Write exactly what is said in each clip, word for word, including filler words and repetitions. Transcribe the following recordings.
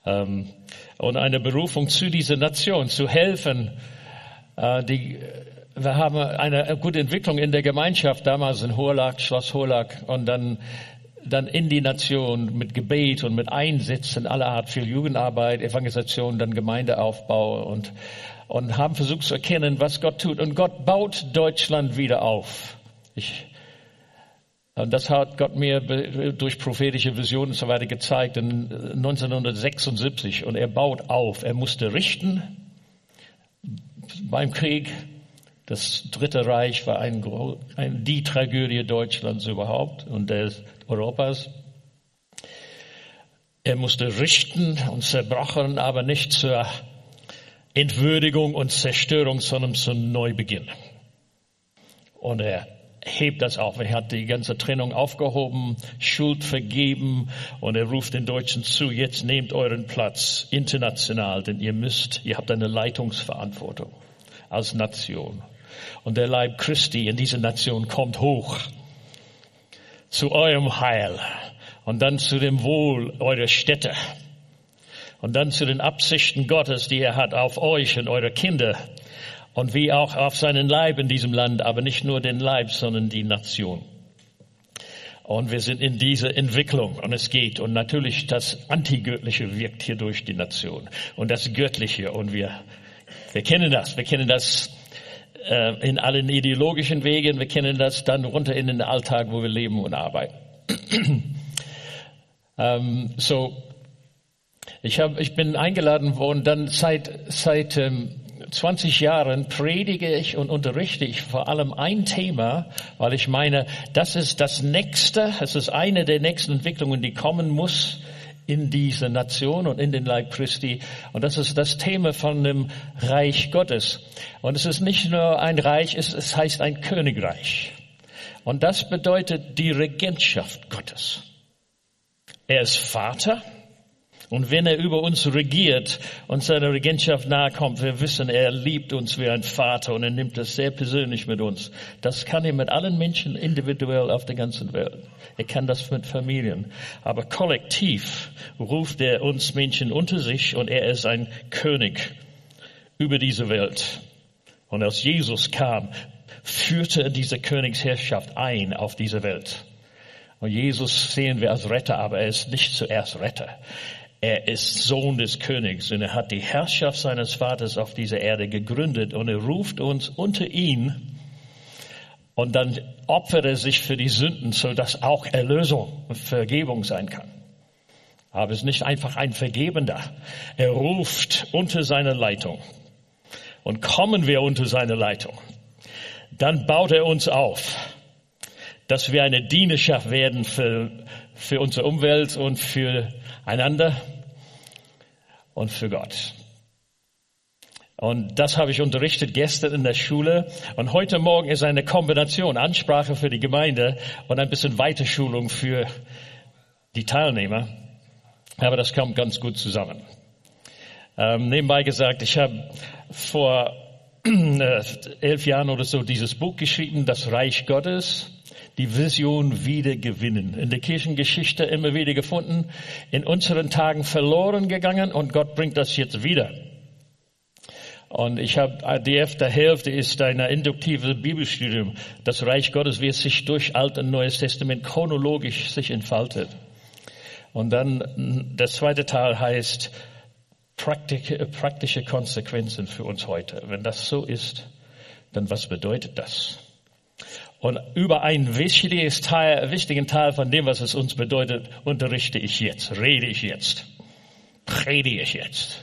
Ähm, und eine Berufung zu dieser Nation, zu helfen. Äh, die, wir haben eine gute Entwicklung in der Gemeinschaft, damals in Hurlak, Schloss Hurlak, und dann, dann in die Nation mit Gebet und mit Einsätzen aller Art, viel Jugendarbeit, Evangelisation, dann Gemeindeaufbau und, und haben versucht zu erkennen, was Gott tut. Und Gott baut Deutschland wieder auf. Ich, und das hat Gott mir durch prophetische Visionen und so weiter gezeigt in neunzehnhundertsechsundsiebzig. Und er baut auf. Er musste richten beim Krieg. Das Dritte Reich war ein, ein, die Tragödie Deutschlands überhaupt und des Europas. Er musste richten und zerbrochen, aber nicht zur Entwürdigung und Zerstörung, sondern zum Neubeginn. Und er hebt das auf. Er hat die ganze Trennung aufgehoben, Schuld vergeben und er ruft den Deutschen zu, jetzt nehmt euren Platz international, denn ihr müsst, ihr habt eine Leitungsverantwortung als Nation. Und der Leib Christi in dieser Nation kommt hoch zu eurem Heil und dann zu dem Wohl eurer Städte und dann zu den Absichten Gottes, die er hat auf euch und eure Kinder und wie auch auf seinen Leib in diesem Land, aber nicht nur den Leib, sondern die Nation. Und wir sind in dieser Entwicklung und es geht. Und natürlich das Antigöttliche wirkt hier durch die Nation und das Göttliche. Und wir, wir kennen das, wir kennen das in allen ideologischen Wegen. Wir kennen das dann runter in den Alltag, wo wir leben und arbeiten. um, so, ich habe, ich bin eingeladen worden. Dann seit seit um, zwanzig Jahren predige ich und unterrichte ich vor allem ein Thema, weil ich meine, das ist das Nächste. Es ist eine der nächsten Entwicklungen, die kommen muss in diese Nation und in den Leib Christi. Und das ist das Thema von dem Reich Gottes. Und es ist nicht nur ein Reich, es, es heißt ein Königreich. Und das bedeutet die Regentschaft Gottes. Er ist Vater. Und wenn er über uns regiert und seiner Regentschaft nahe kommt, wir wissen, er liebt uns wie ein Vater und er nimmt das sehr persönlich mit uns. Das kann er mit allen Menschen individuell auf der ganzen Welt. Er kann das mit Familien. Aber kollektiv ruft er uns Menschen unter sich und er ist ein König über diese Welt. Und als Jesus kam, führte er diese Königsherrschaft ein auf diese Welt. Und Jesus sehen wir als Retter, aber er ist nicht zuerst Retter. Er ist Sohn des Königs und er hat die Herrschaft seines Vaters auf dieser Erde gegründet und er ruft uns unter ihn und dann opfert er sich für die Sünden, sodass auch Erlösung und Vergebung sein kann. Aber es ist nicht einfach ein Vergebender. Er ruft unter seine Leitung und kommen wir unter seine Leitung. Dann baut er uns auf, dass wir eine Dienerschaft werden für, für unsere Umwelt und für einander und für Gott. Und das habe ich unterrichtet gestern in der Schule. Und heute Morgen ist eine Kombination, Ansprache für die Gemeinde und ein bisschen Weiterschulung für die Teilnehmer. Aber das kommt ganz gut zusammen. Ähm, nebenbei gesagt, ich habe vor äh, elf Jahren oder so dieses Buch geschrieben, Das Reich Gottes. Die Vision wieder gewinnen. In der Kirchengeschichte immer wieder gefunden, in unseren Tagen verloren gegangen und Gott bringt das jetzt wieder. Und ich habe, die erste Hälfte ist ein induktives Bibelstudium. Das Reich Gottes, wie es sich durch Altes und Neues Testament chronologisch sich entfaltet. Und dann der zweite Teil heißt praktische, praktische Konsequenzen für uns heute. Wenn das so ist, dann was bedeutet das? Und über einen wichtiges Teil, wichtigen Teil von dem, was es uns bedeutet, unterrichte ich jetzt, rede ich jetzt, predige ich jetzt,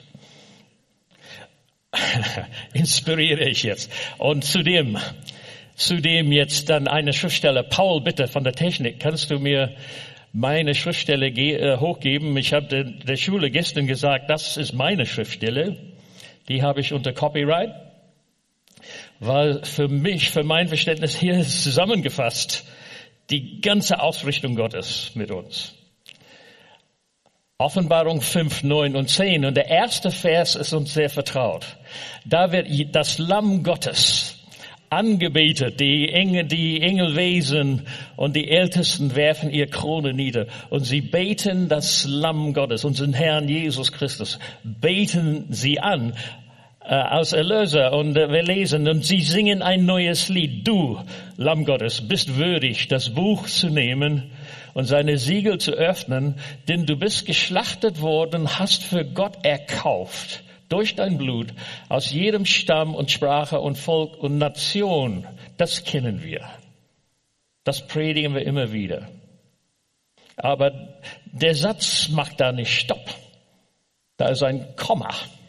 inspiriere ich jetzt. Und zudem, zudem jetzt dann eine Schriftstelle. Paul, bitte, von der Technik, kannst du mir meine Schriftstelle ge- äh, hochgeben? Ich habe der, der Schule gestern gesagt, das ist meine Schriftstelle. Die habe ich unter Copyright. Weil für mich, für mein Verständnis hier ist zusammengefasst die ganze Ausrichtung Gottes mit uns. Offenbarung fünf, neun und zehn. Und der erste Vers ist uns sehr vertraut. Da wird das Lamm Gottes angebetet. Die Engel, die Engelwesen und die Ältesten werfen ihr Krone nieder und sie beten das Lamm Gottes, unseren Herrn Jesus Christus, beten sie an äh, als Erlöser. Und äh, wir lesen, und sie singen ein neues Lied. Du, Lamm Gottes, bist würdig, das Buch zu nehmen und seine Siegel zu öffnen, denn du bist geschlachtet worden, hast für Gott erkauft durch dein Blut aus jedem Stamm und Sprache und Volk und Nation. Das kennen wir. Das predigen wir immer wieder. Aber der Satz macht da nicht Stopp. Da ist ein Komma.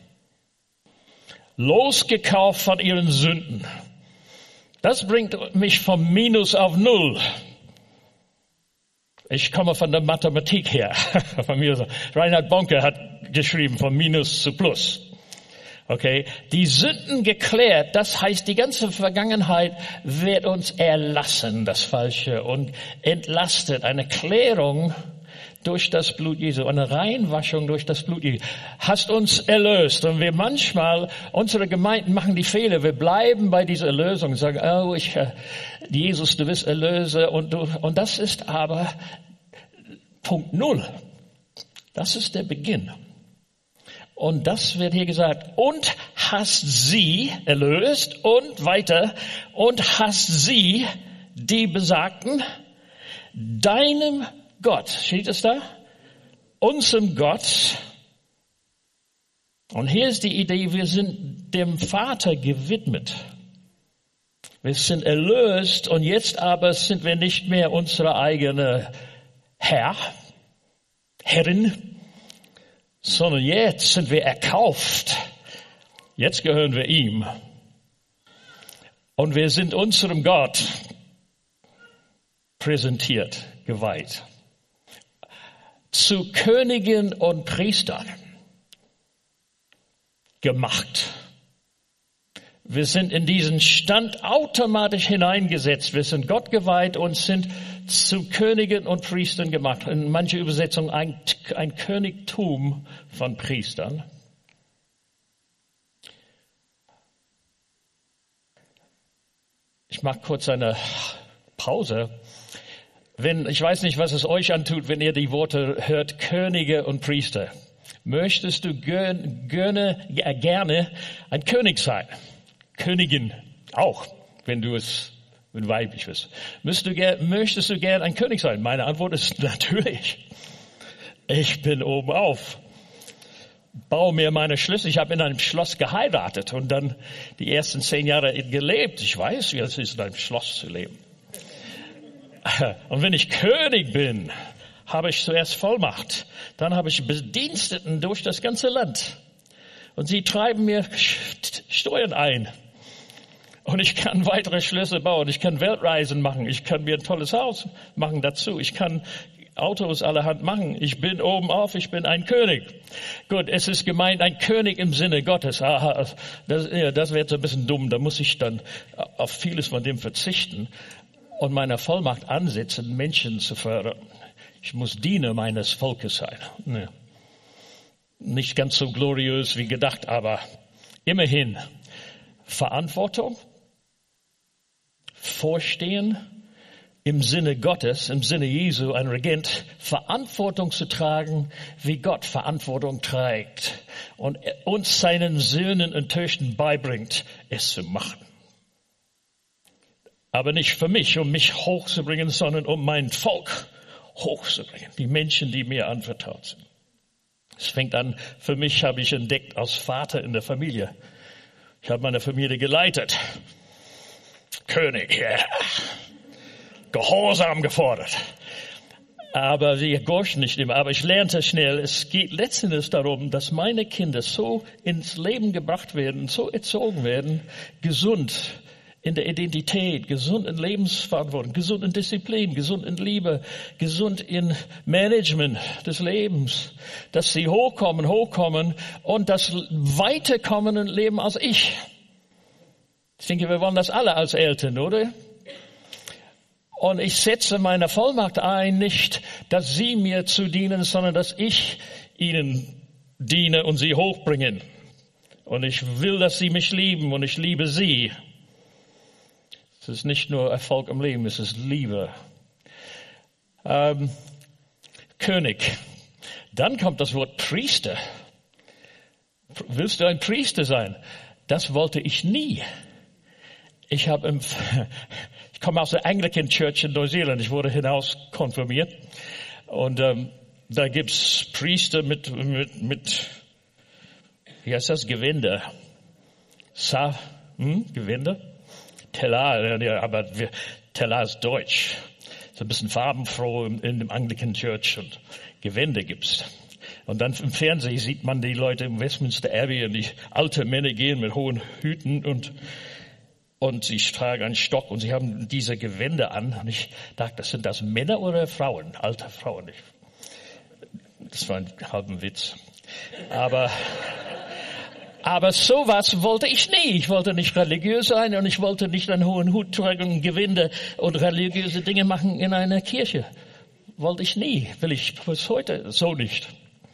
Losgekauft von ihren Sünden. Das bringt mich vom Minus auf Null. Ich komme von der Mathematik her. Von mir. Reinhard Bonke hat geschrieben, von Minus zu Plus. Okay, die Sünden geklärt, das heißt, die ganze Vergangenheit wird uns erlassen, das Falsche, und entlastet. Eine Klärung durch das Blut Jesu, eine Reinwaschung durch das Blut Jesu, hast uns erlöst. Und wir manchmal, unsere Gemeinden machen die Fehler, wir bleiben bei dieser Erlösung und sagen, oh, ich, Jesus, du bist Erlöser, und du, und das ist aber Punkt Null. Das ist der Beginn. Und das wird hier gesagt, und hast sie erlöst, und weiter, und hast sie, die Besagten, deinem Gott, steht es da? Unserem Gott. Und hier ist die Idee, wir sind dem Vater gewidmet. Wir sind erlöst, und jetzt aber sind wir nicht mehr unsere eigene Herr, Herrin, sondern jetzt sind wir erkauft. Jetzt gehören wir ihm. Und wir sind unserem Gott präsentiert, geweiht. Zu Königen und Priestern gemacht. Wir sind in diesen Stand automatisch hineingesetzt. Wir sind Gott geweiht und sind zu Königen und Priestern gemacht. In mancher Übersetzung ein, ein Königtum von Priestern. Ich mache kurz eine Pause. Wenn, ich weiß nicht, was es euch antut, wenn ihr die Worte hört, Könige und Priester. Möchtest du gern, gerne, gerne ein König sein? Königin auch, wenn du es wenn weiblich bist. Möchtest du, gern, möchtest du gern ein König sein? Meine Antwort ist natürlich. Ich bin oben auf. Baue mir meine Schlösser. Ich habe in einem Schloss geheiratet und dann die ersten zehn Jahre gelebt. Ich weiß, wie es ist, in einem Schloss zu leben. Und wenn ich König bin, habe ich zuerst Vollmacht. Dann habe ich Bediensteten durch das ganze Land. Und sie treiben mir Steuern ein. Und ich kann weitere Schlösser bauen. Ich kann Weltreisen machen. Ich kann mir ein tolles Haus machen dazu. Ich kann Autos allerhand machen. Ich bin oben auf. Ich bin ein König. Gut, es ist gemeint, ein König im Sinne Gottes. Aha, das, ja, das wäre so ein bisschen dumm. Da muss ich dann auf vieles von dem verzichten und meiner Vollmacht ansetzen, Menschen zu fördern. Ich muss Diener meines Volkes sein. Nee. Nicht ganz so gloriös wie gedacht, aber immerhin Verantwortung. Vorstehen im Sinne Gottes, im Sinne Jesu, ein Regent, Verantwortung zu tragen, wie Gott Verantwortung trägt und uns seinen Söhnen und Töchtern beibringt, es zu machen. Aber nicht für mich, um mich hochzubringen, sondern um mein Volk hochzubringen, die Menschen, die mir anvertraut sind. Es fängt an, für mich habe ich entdeckt, als Vater in der Familie. Ich habe meine Familie geleitet. König, ja. Yeah. Gehorsam gefordert. Aber wir gehorchen nicht immer. Aber ich lernte schnell, es geht letztendlich darum, dass meine Kinder so ins Leben gebracht werden, so erzogen werden, gesund in der Identität, gesund in Lebensverantwortung, gesund in Disziplin, gesund in Liebe, gesund in Management des Lebens, dass sie hochkommen, hochkommen und das weiterkommen und leben als ich. Ich denke, wir wollen das alle als Eltern, oder? Und ich setze meine Vollmacht ein, nicht, dass sie mir zu dienen, sondern dass ich ihnen diene und sie hochbringen. Und ich will, dass sie mich lieben und ich liebe sie. Es ist nicht nur Erfolg im Leben, es ist Liebe. Ähm, König. Dann kommt das Wort Priester. Willst du ein Priester sein? Das wollte ich nie. Ich habe im, ich komme aus der Anglican Church in Neuseeland. Ich wurde hinaus konfirmiert. Und ähm, da gibt's Priester mit, mit, mit, wie heißt das? Gewinde. Sa, hm? Gewinde? Telar, ja, aber wir, Telar ist deutsch. So ein bisschen farbenfroh in, in dem Anglican Church und Gewinde gibt's. Und dann im Fernsehen sieht man die Leute im Westminster Abbey und die alte Männer gehen mit hohen Hüten und, und sie tragen einen Stock und sie haben diese Gewände an. Und ich dachte, sind das Männer oder Frauen? Alte Frauen. Das war ein halber Witz. Aber, aber sowas wollte ich nie. Ich wollte nicht religiös sein und ich wollte nicht einen hohen Hut tragen und Gewände und religiöse Dinge machen in einer Kirche. Wollte ich nie. Will ich bis heute so nicht.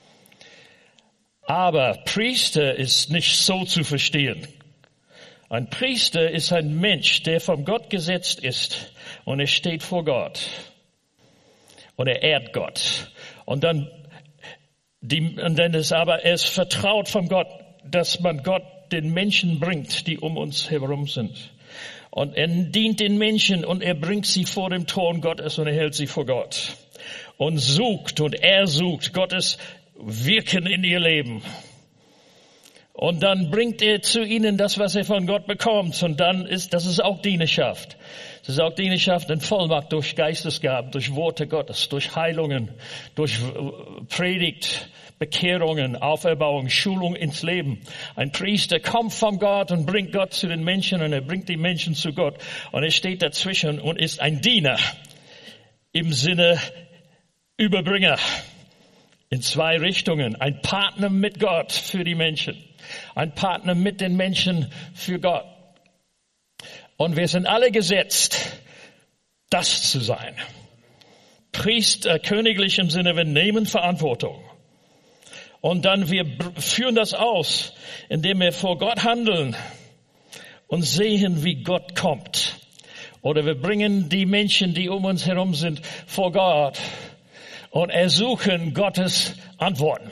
Aber Priester ist nicht so zu verstehen. Ein Priester ist ein Mensch, der von Gott gesetzt ist und er steht vor Gott und er ehrt Gott. Und dann, die, und dann ist aber, er ist vertraut von Gott, dass man Gott den Menschen bringt, die um uns herum sind. Und er dient den Menschen und er bringt sie vor dem Thron Gottes und er hält sie vor Gott. Und sucht und er sucht Gottes Wirken in ihr Leben. Und dann bringt er zu ihnen das, was er von Gott bekommt. Und dann ist, das ist auch Dienerschaft. Das ist auch Dienerschaft in Vollmacht durch Geistesgaben, durch Worte Gottes, durch Heilungen, durch Predigt, Bekehrungen, Auferbauung, Schulung ins Leben. Ein Priester kommt von Gott und bringt Gott zu den Menschen und er bringt die Menschen zu Gott. Und er steht dazwischen und ist ein Diener im Sinne Überbringer. In zwei Richtungen. Ein Partner mit Gott für die Menschen. Ein Partner mit den Menschen für Gott. Und wir sind alle gesetzt, das zu sein. Priester, königlich im Sinne, wir nehmen Verantwortung. Und dann wir führen das aus, indem wir vor Gott handeln und sehen, wie Gott kommt. Oder wir bringen die Menschen, die um uns herum sind, vor Gott. Und ersuchen Gottes Antworten.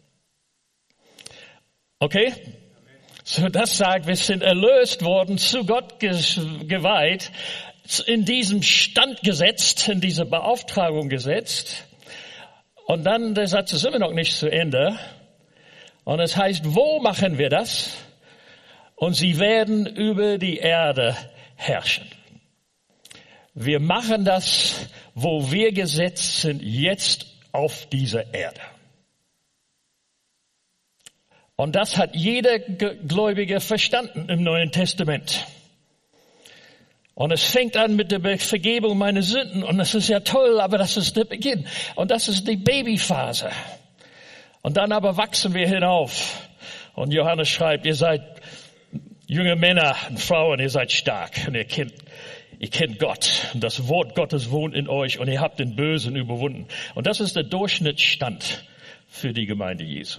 Okay? So, das sagt, wir sind erlöst worden, zu Gott geweiht, in diesem Stand gesetzt, in diese Beauftragung gesetzt. Und dann, der Satz ist immer noch nicht zu Ende. Und es heißt, wo machen wir das? Und sie werden über die Erde herrschen. Wir machen das, wo wir gesetzt sind, jetzt auf dieser Erde. Und das hat jeder Gläubige verstanden im Neuen Testament. Und es fängt an mit der Vergebung meiner Sünden. Und das ist ja toll, aber das ist der Beginn. Und das ist die Babyphase. Und dann aber wachsen wir hinauf. Und Johannes schreibt, ihr seid junge Männer und Frauen, ihr seid stark und ihr kennt Ihr kennt Gott und das Wort Gottes wohnt in euch und ihr habt den Bösen überwunden. Und das ist der Durchschnittsstand für die Gemeinde Jesu.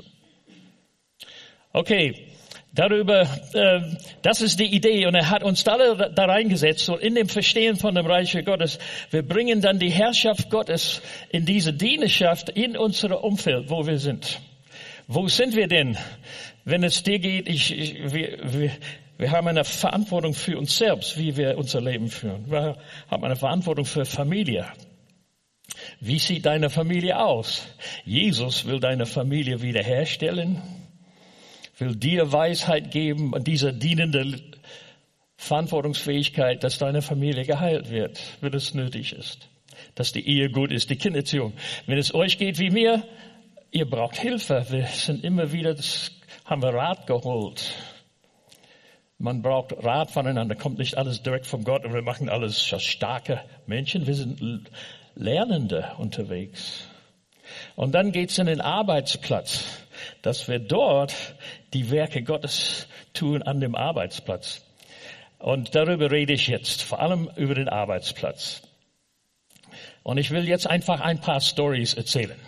Okay, darüber, äh, das ist die Idee und er hat uns da, da reingesetzt und in dem Verstehen von dem Reich Gottes, wir bringen dann die Herrschaft Gottes in diese Dienerschaft in unser Umfeld, wo wir sind. Wo sind wir denn, wenn es dir geht, ich, ich wir, wir Wir haben eine Verantwortung für uns selbst, wie wir unser Leben führen. Wir haben eine Verantwortung für Familie. Wie sieht deine Familie aus? Jesus will deine Familie wiederherstellen, will dir Weisheit geben und diese dienende Verantwortungsfähigkeit, dass deine Familie geheilt wird, wenn es nötig ist. Dass die Ehe gut ist, die Kindererziehung. Wenn es euch geht wie mir, ihr braucht Hilfe. Wir sind immer wieder, das haben wir Rat geholt. Man braucht Rat voneinander, kommt nicht alles direkt von Gott und wir machen alles starke Menschen. Wir sind Lernende unterwegs. Und dann geht's in den Arbeitsplatz, dass wir dort die Werke Gottes tun an dem Arbeitsplatz. Und darüber rede ich jetzt, vor allem über den Arbeitsplatz. Und ich will jetzt einfach ein paar Stories erzählen.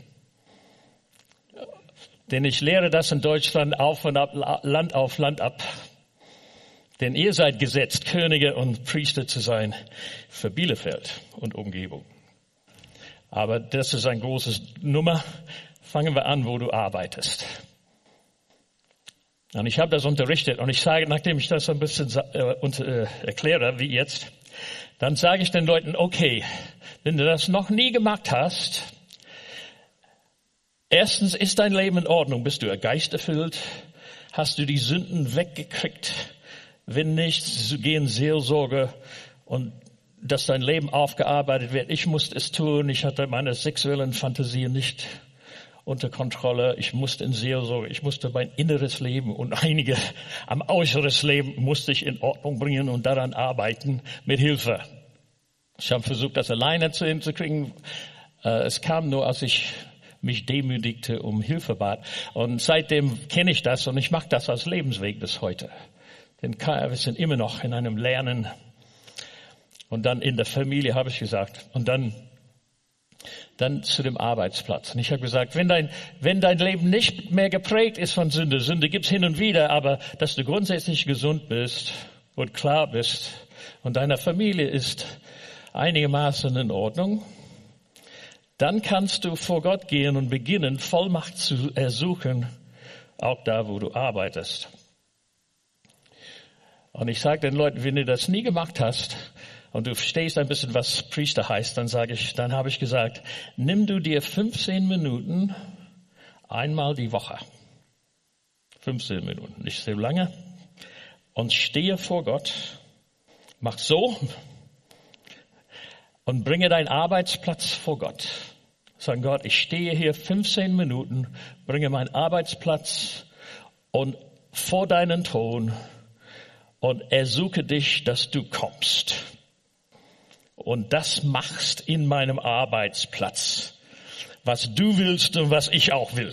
Denn ich lehre das in Deutschland auf und ab, Land auf Land ab. Denn ihr seid gesetzt, Könige und Priester zu sein für Bielefeld und Umgebung. Aber das ist ein großes Nummer. Fangen wir an, wo du arbeitest. Und ich habe das unterrichtet und ich sage, nachdem ich das ein bisschen äh, und, äh, erkläre, wie jetzt, dann sage ich den Leuten, okay, wenn du das noch nie gemacht hast, erstens ist dein Leben in Ordnung, bist du geisterfüllt, hast du die Sünden weggekriegt, wenn nicht, gehen Seelsorge und dass dein Leben aufgearbeitet wird. Ich musste es tun, ich hatte meine sexuellen Fantasien nicht unter Kontrolle, ich musste in Seelsorge, ich musste mein inneres Leben und einige am äußeres Leben musste ich in Ordnung bringen und daran arbeiten mit Hilfe. Ich habe versucht, das alleine zu hinzukriegen. Es kam nur, als ich mich demütigte, um Hilfe bat. Und seitdem kenne ich das und ich mache das als Lebensweg bis heute. Denn wir sind immer noch in einem Lernen. Und dann in der Familie habe ich gesagt. Und dann Dann zu dem Arbeitsplatz. Und ich habe gesagt, wenn dein, wenn dein Leben nicht mehr geprägt ist von Sünde, Sünde gibt's hin und wieder, aber dass du grundsätzlich gesund bist und klar bist und deine Familie ist einigermaßen in Ordnung, dann kannst du vor Gott gehen und beginnen, Vollmacht zu ersuchen, auch da, wo du arbeitest. Und ich sage den Leuten, wenn du das nie gemacht hast, und du verstehst ein bisschen, was Priester heißt, dann sage ich, dann habe ich gesagt, nimm du dir fünfzehn Minuten einmal die Woche. fünfzehn Minuten, nicht so lange. Und stehe vor Gott, mach so und bringe deinen Arbeitsplatz vor Gott. Sag Gott, ich stehe hier fünfzehn Minuten, bringe meinen Arbeitsplatz und vor deinen Thron und ersuche dich, dass du kommst. Und das machst in meinem Arbeitsplatz, was du willst und was ich auch will.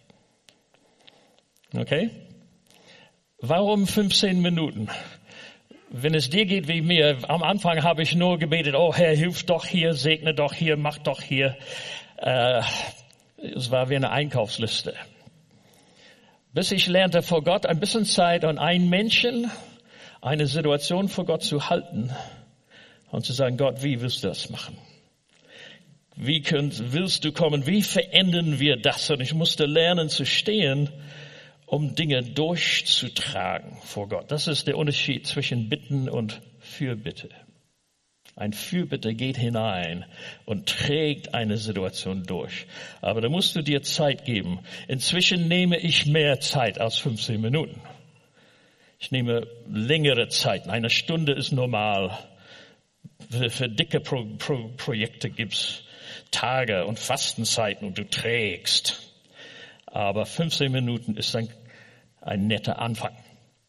Okay? Warum fünfzehn Minuten? Wenn es dir geht wie mir, am Anfang habe ich nur gebetet, oh Herr, hilf doch hier, segne doch hier, mach doch hier. Äh, es war wie eine Einkaufsliste. Bis ich lernte, vor Gott ein bisschen Zeit und einen Menschen, eine Situation vor Gott zu halten. Und zu sagen, Gott, wie willst du das machen? Wie könnt, willst du kommen? Wie verändern wir das? Und ich musste lernen zu stehen, um Dinge durchzutragen vor Gott. Das ist der Unterschied zwischen Bitten und Fürbitte. Ein Fürbitte geht hinein und trägt eine Situation durch. Aber da musst du dir Zeit geben. Inzwischen nehme ich mehr Zeit als fünfzehn Minuten. Ich nehme längere Zeit. Eine Stunde ist normal. Für, für dicke Pro, Pro, Projekte gibt's Tage und Fastenzeiten und du trägst. Aber fünfzehn Minuten ist ein, ein netter Anfang.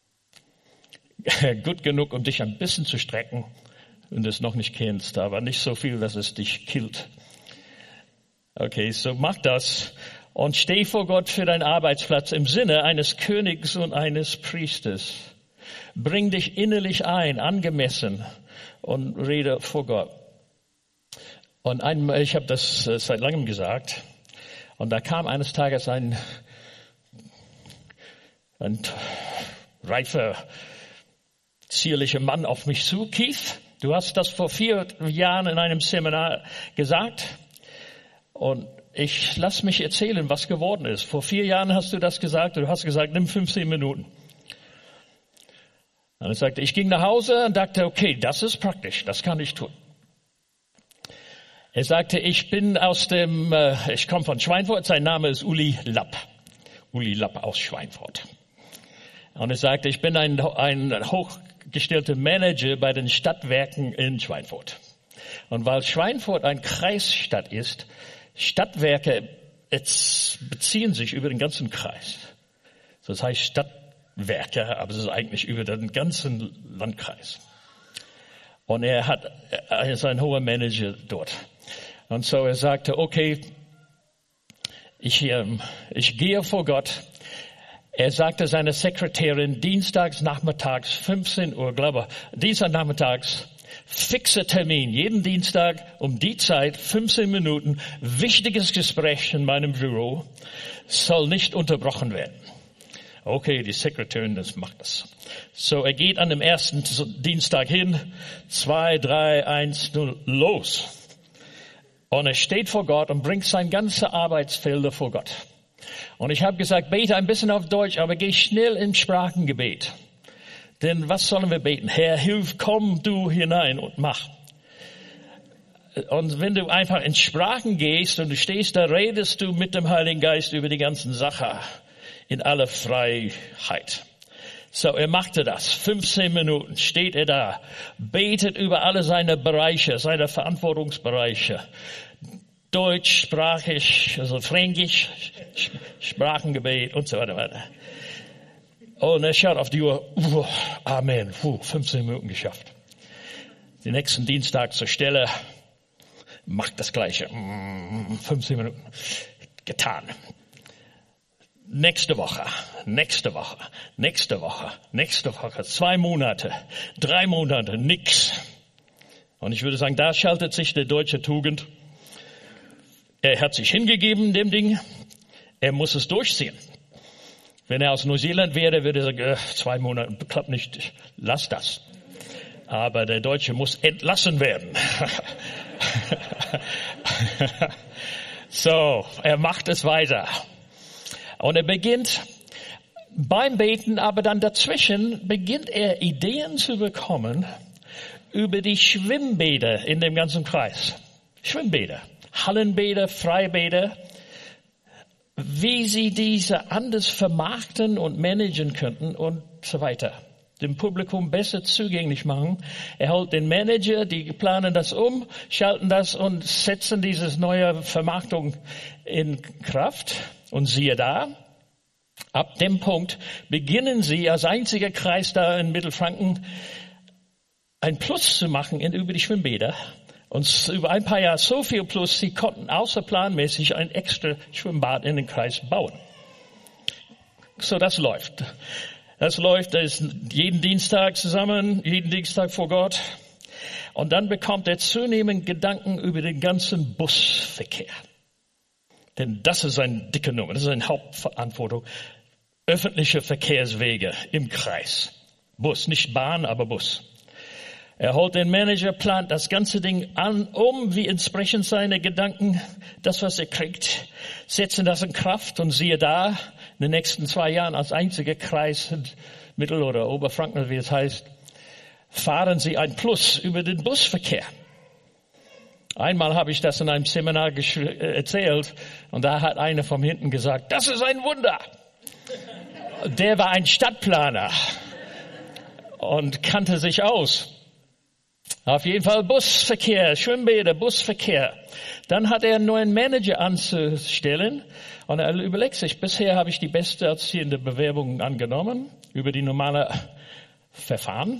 Gut genug, um dich ein bisschen zu strecken, wenn du es noch nicht kennst, aber nicht so viel, dass es dich killt. Okay, so mach das und steh vor Gott für deinen Arbeitsplatz im Sinne eines Königs und eines Priesters. Bring dich innerlich ein, angemessen, und rede vor Gott. Und einmal, ich habe das seit langem gesagt, und da kam eines Tages ein, ein reifer, zierlicher Mann auf mich zu. Keith, du hast das vor vier Jahren in einem Seminar gesagt, und ich lass mich erzählen, was geworden ist. Vor vier Jahren hast du das gesagt, und du hast gesagt, nimm fünfzehn Minuten. Und er sagte, ich ging nach Hause und dachte, okay, das ist praktisch, das kann ich tun. Er sagte, ich bin aus dem, äh, ich komme von Schweinfurt, sein Name ist Uli Lapp. Uli Lapp aus Schweinfurt. Und er sagte, ich bin ein, ein hochgestellter Manager bei den Stadtwerken in Schweinfurt. Und weil Schweinfurt ein Kreisstadt ist, Stadtwerke beziehen sich über den ganzen Kreis. Das heißt Stadtwerke. Werke, aber es ist eigentlich über den ganzen Landkreis. Und er hat, er ist ein hoher Manager dort. Und so er sagte, okay, ich, ich gehe vor Gott. Er sagte seiner Sekretärin, dienstags nachmittags, fünfzehn Uhr, glaube ich, Dienstag nachmittags, fixer Termin, jeden Dienstag um die Zeit, fünfzehn Minuten, wichtiges Gespräch in meinem Büro, soll nicht unterbrochen werden. Okay, die Sekretärin, das macht das. So, er geht an dem ersten Dienstag hin. Zwei, drei, eins, null, los. Und er steht vor Gott und bringt sein ganze Arbeitsfelder vor Gott. Und ich habe gesagt, bete ein bisschen auf Deutsch, aber geh schnell im Sprachengebet. Denn was sollen wir beten? Herr, hilf, komm du hinein und mach. Und wenn du einfach in Sprachen gehst und du stehst da, redest du mit dem Heiligen Geist über die ganzen Sachen in aller Freiheit. So, er machte das. fünfzehn Minuten steht er da, betet über alle seine Bereiche, seine Verantwortungsbereiche. Deutschsprachig, also Fränkisch, Sprachengebet und so weiter. Und er schaut auf die Uhr. Uh, Amen. Uh, fünfzehn Minuten geschafft. Den nächsten Dienstag zur Stelle. Macht das Gleiche. fünfzehn Minuten. Getan. Nächste Woche, nächste Woche, nächste Woche, nächste Woche, zwei Monate, drei Monate, nix. Und ich würde sagen, da schaltet sich der deutsche Tugend. Er hat sich hingegeben, dem Ding. Er muss es durchziehen. Wenn er aus Neuseeland wäre, würde er sagen, äh, zwei Monate, klappt nicht, lass das. Aber der Deutsche muss entlassen werden. So, er macht es weiter. Und er beginnt beim Beten, aber dann dazwischen beginnt er Ideen zu bekommen über die Schwimmbäder in dem ganzen Kreis. Schwimmbäder, Hallenbäder, Freibäder, wie sie diese anders vermarkten und managen könnten und so weiter. Dem Publikum besser zugänglich machen. Er holt den Manager, die planen das um, schalten das und setzen diese neue Vermarktung in Kraft. Und siehe da, ab dem Punkt beginnen sie als einziger Kreis da in Mittelfranken ein Plus zu machen in, über die Schwimmbäder. Und über ein paar Jahre so viel Plus, sie konnten außerplanmäßig ein extra Schwimmbad in den Kreis bauen. So, das läuft. Das läuft, das ist jeden Dienstag zusammen, jeden Dienstag vor Gott. Und dann bekommt er zunehmend Gedanken über den ganzen Busverkehr. Denn das ist eine dicke Nummer, das ist eine Hauptverantwortung. Öffentliche Verkehrswege im Kreis. Bus, nicht Bahn, aber Bus. Er holt den Manager, plant das ganze Ding an, um, wie entsprechend seine Gedanken, das, was er kriegt, setzen das in Kraft und siehe da, in den nächsten zwei Jahren als einziger Kreis, Mittel- oder Oberfranken, wie es heißt, fahren sie ein Plus über den Busverkehr. Einmal habe ich das in einem Seminar erzählt und da hat einer von hinten gesagt, das ist ein Wunder. Der war ein Stadtplaner und kannte sich aus. Auf jeden Fall Busverkehr, Schwimmbäder, Busverkehr. Dann hat er einen neuen Manager anzustellen und er überlegt sich, bisher habe ich die beste erziehende Bewerbung angenommen über die normale Verfahren.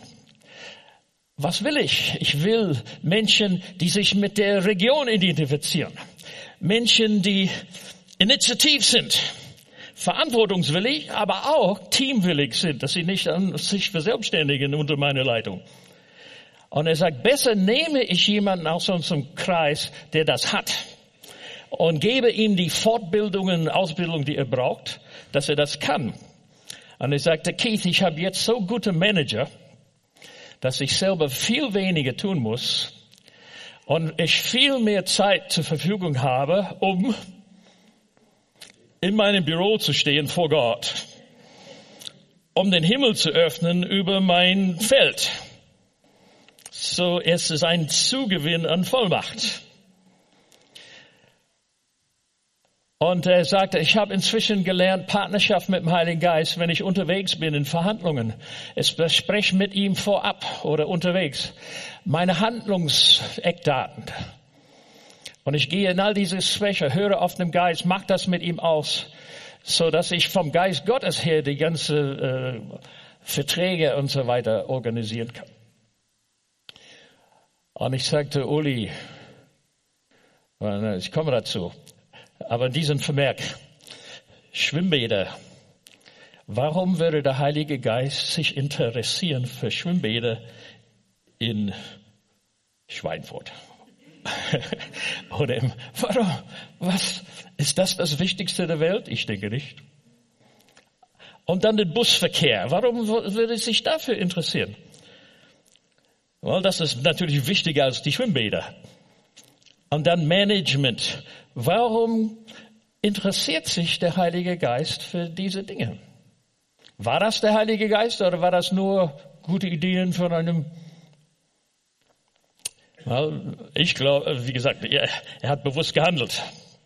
Was will ich? Ich will Menschen, die sich mit der Region identifizieren. Menschen, die initiativ sind, verantwortungswillig, aber auch teamwillig sind, dass sie nicht an sich verselbstständigen unter meiner Leitung. Und er sagt, besser nehme ich jemanden aus unserem Kreis, der das hat und gebe ihm die Fortbildungen, Ausbildung, die er braucht, dass er das kann. Und er sagte, Keith, ich habe jetzt so gute Manager, dass ich selber viel weniger tun muss und ich viel mehr Zeit zur Verfügung habe, um in meinem Büro zu stehen vor Gott, um den Himmel zu öffnen über mein Feld. So, es ist ein Zugewinn an Vollmacht. Und er sagte, ich habe inzwischen gelernt, Partnerschaft mit dem Heiligen Geist, wenn ich unterwegs bin in Verhandlungen. Ich spreche mit ihm vorab oder unterwegs meine Handlungseckdaten. Und ich gehe in all diese Schwäche, höre auf den Geist, mach das mit ihm aus, so dass ich vom Geist Gottes her die ganze äh, Verträge und so weiter organisieren kann. Und ich sagte, Uli, ich komme dazu, aber diesen Vermerk, Schwimmbäder, warum würde der Heilige Geist sich interessieren für Schwimmbäder in Schweinfurt? Oder im, warum? Was? Ist das das Wichtigste der Welt? Ich denke nicht. Und dann den Busverkehr. Warum würde es sich dafür interessieren? Well, das ist natürlich wichtiger als die Schwimmbäder. Und dann Management. Warum interessiert sich der Heilige Geist für diese Dinge? War das der Heilige Geist oder war das nur gute Ideen von einem? Well, ich glaube, wie gesagt, er, er hat bewusst gehandelt.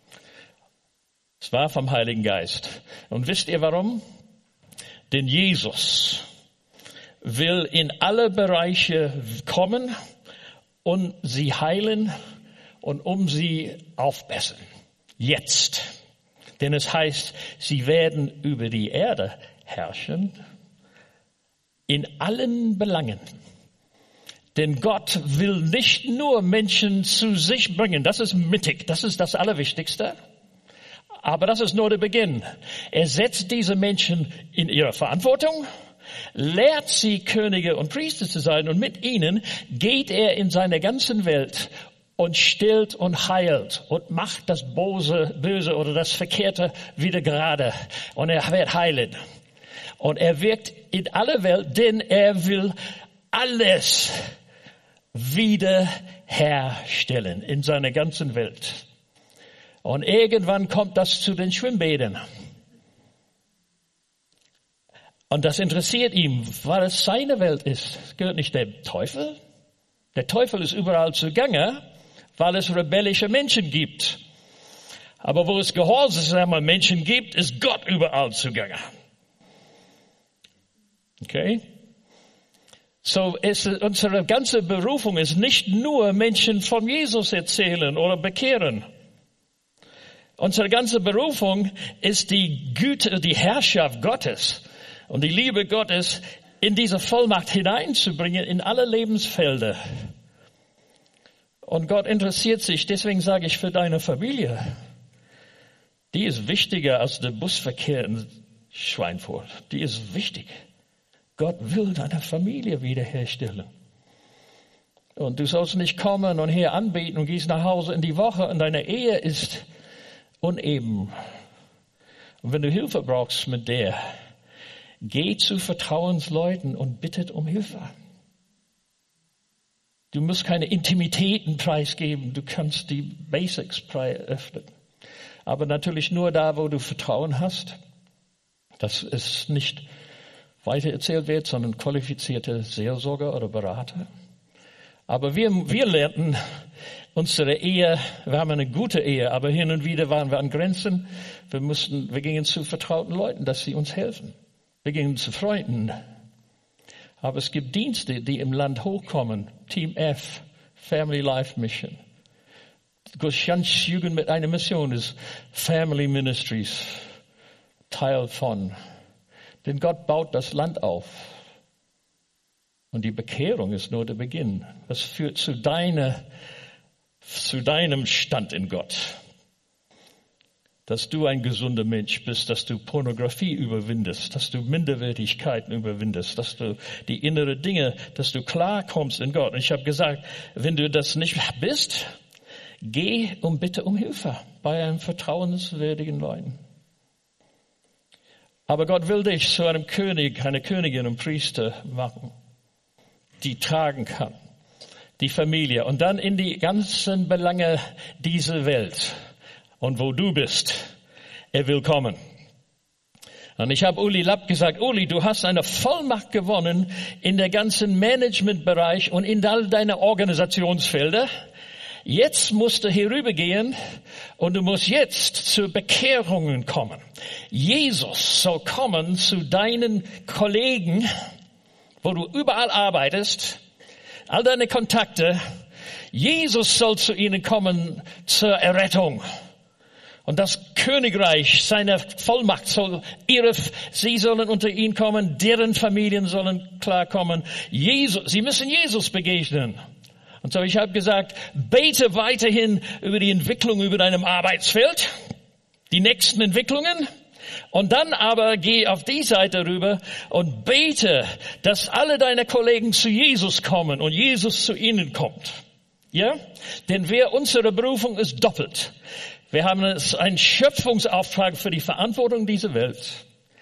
Es war vom Heiligen Geist. Und wisst ihr warum? Denn Jesus will in alle Bereiche kommen und sie heilen und um sie aufbessern. Jetzt. Denn es heißt, sie werden über die Erde herrschen in allen Belangen. Denn Gott will nicht nur Menschen zu sich bringen. Das ist mittig. Das ist das Allerwichtigste. Aber das ist nur der Beginn. Er setzt diese Menschen in ihre Verantwortung, lehrt sie Könige und Priester zu sein und mit ihnen geht er in seine ganzen Welt und stillt und heilt und macht das Böse, Böse oder das Verkehrte wieder gerade. Und er wird heilen. Und er wirkt in aller Welt, denn er will alles wiederherstellen in seiner ganzen Welt. Und irgendwann kommt das zu den Schwimmbädern. Und das interessiert ihn, weil es seine Welt ist. Es gehört nicht dem Teufel. Der Teufel ist überall zugange, weil es rebellische Menschen gibt. Aber wo es gehorsame Menschen gibt, ist Gott überall zugange. Okay? So ist unsere ganze Berufung ist nicht nur Menschen von Jesus erzählen oder bekehren. Unsere ganze Berufung ist die Güte, die Herrschaft Gottes und die Liebe Gottes in diese Vollmacht hineinzubringen in alle Lebensfelder. Und Gott interessiert sich, deswegen sage ich, für deine Familie. Die ist wichtiger als der Busverkehr in Schweinfurt. Die ist wichtig. Gott will deine Familie wiederherstellen. Und du sollst nicht kommen und hier anbeten und gehst nach Hause in die Woche und deine Ehe ist uneben. Und wenn du Hilfe brauchst mit der, geh zu Vertrauensleuten und bittet um Hilfe. Du musst keine Intimitäten preisgeben, du kannst die Basics öffnen. Aber natürlich nur da, wo du Vertrauen hast, dass es nicht weitererzählt wird, sondern qualifizierte Seelsorger oder Berater. Aber wir, wir lernten unsere Ehe, wir haben eine gute Ehe, aber hin und wieder waren wir an Grenzen. Wir mussten, wir gingen zu vertrauten Leuten, dass sie uns helfen. Wir gingen zu Freunden. Aber es gibt Dienste, die im Land hochkommen. Team F, Family Life Mission. Ganz Jugend mit einer Mission ist Family Ministries, Teil von. Denn Gott baut das Land auf. Und die Bekehrung ist nur der Beginn. Das führt zu deiner, zu deinem Stand in Gott. Dass du ein gesunder Mensch bist, dass du Pornografie überwindest, dass du Minderwertigkeiten überwindest, dass du die inneren Dinge, dass du klarkommst in Gott. Und ich habe gesagt, wenn du das nicht bist, geh und bitte um Hilfe bei einem vertrauenswürdigen Leuten. Aber Gott will dich zu einem König, eine Königin und Priester machen, die tragen kann, die Familie und dann in die ganzen Belange dieser Welt. Und wo du bist, er will kommen. Und ich habe Uli Lapp gesagt, Uli, du hast eine Vollmacht gewonnen in der ganzen Managementbereich und in all deine Organisationsfelder. Jetzt musst du herübergehen und du musst jetzt zu Bekehrungen kommen. Jesus soll kommen zu deinen Kollegen, wo du überall arbeitest, all deine Kontakte. Jesus soll zu ihnen kommen zur Errettung. Und das Königreich, seine Vollmacht soll ihre, sie sollen unter ihn kommen, deren Familien sollen klarkommen. Jesus, sie müssen Jesus begegnen. Und so, ich habe gesagt, bete weiterhin über die Entwicklung über deinem Arbeitsfeld, die nächsten Entwicklungen. Und dann aber geh auf die Seite rüber und bete, dass alle deine Kollegen zu Jesus kommen und Jesus zu ihnen kommt. Ja? Denn wir, unsere Berufung ist doppelt. Wir haben einen Schöpfungsauftrag für die Verantwortung dieser Welt.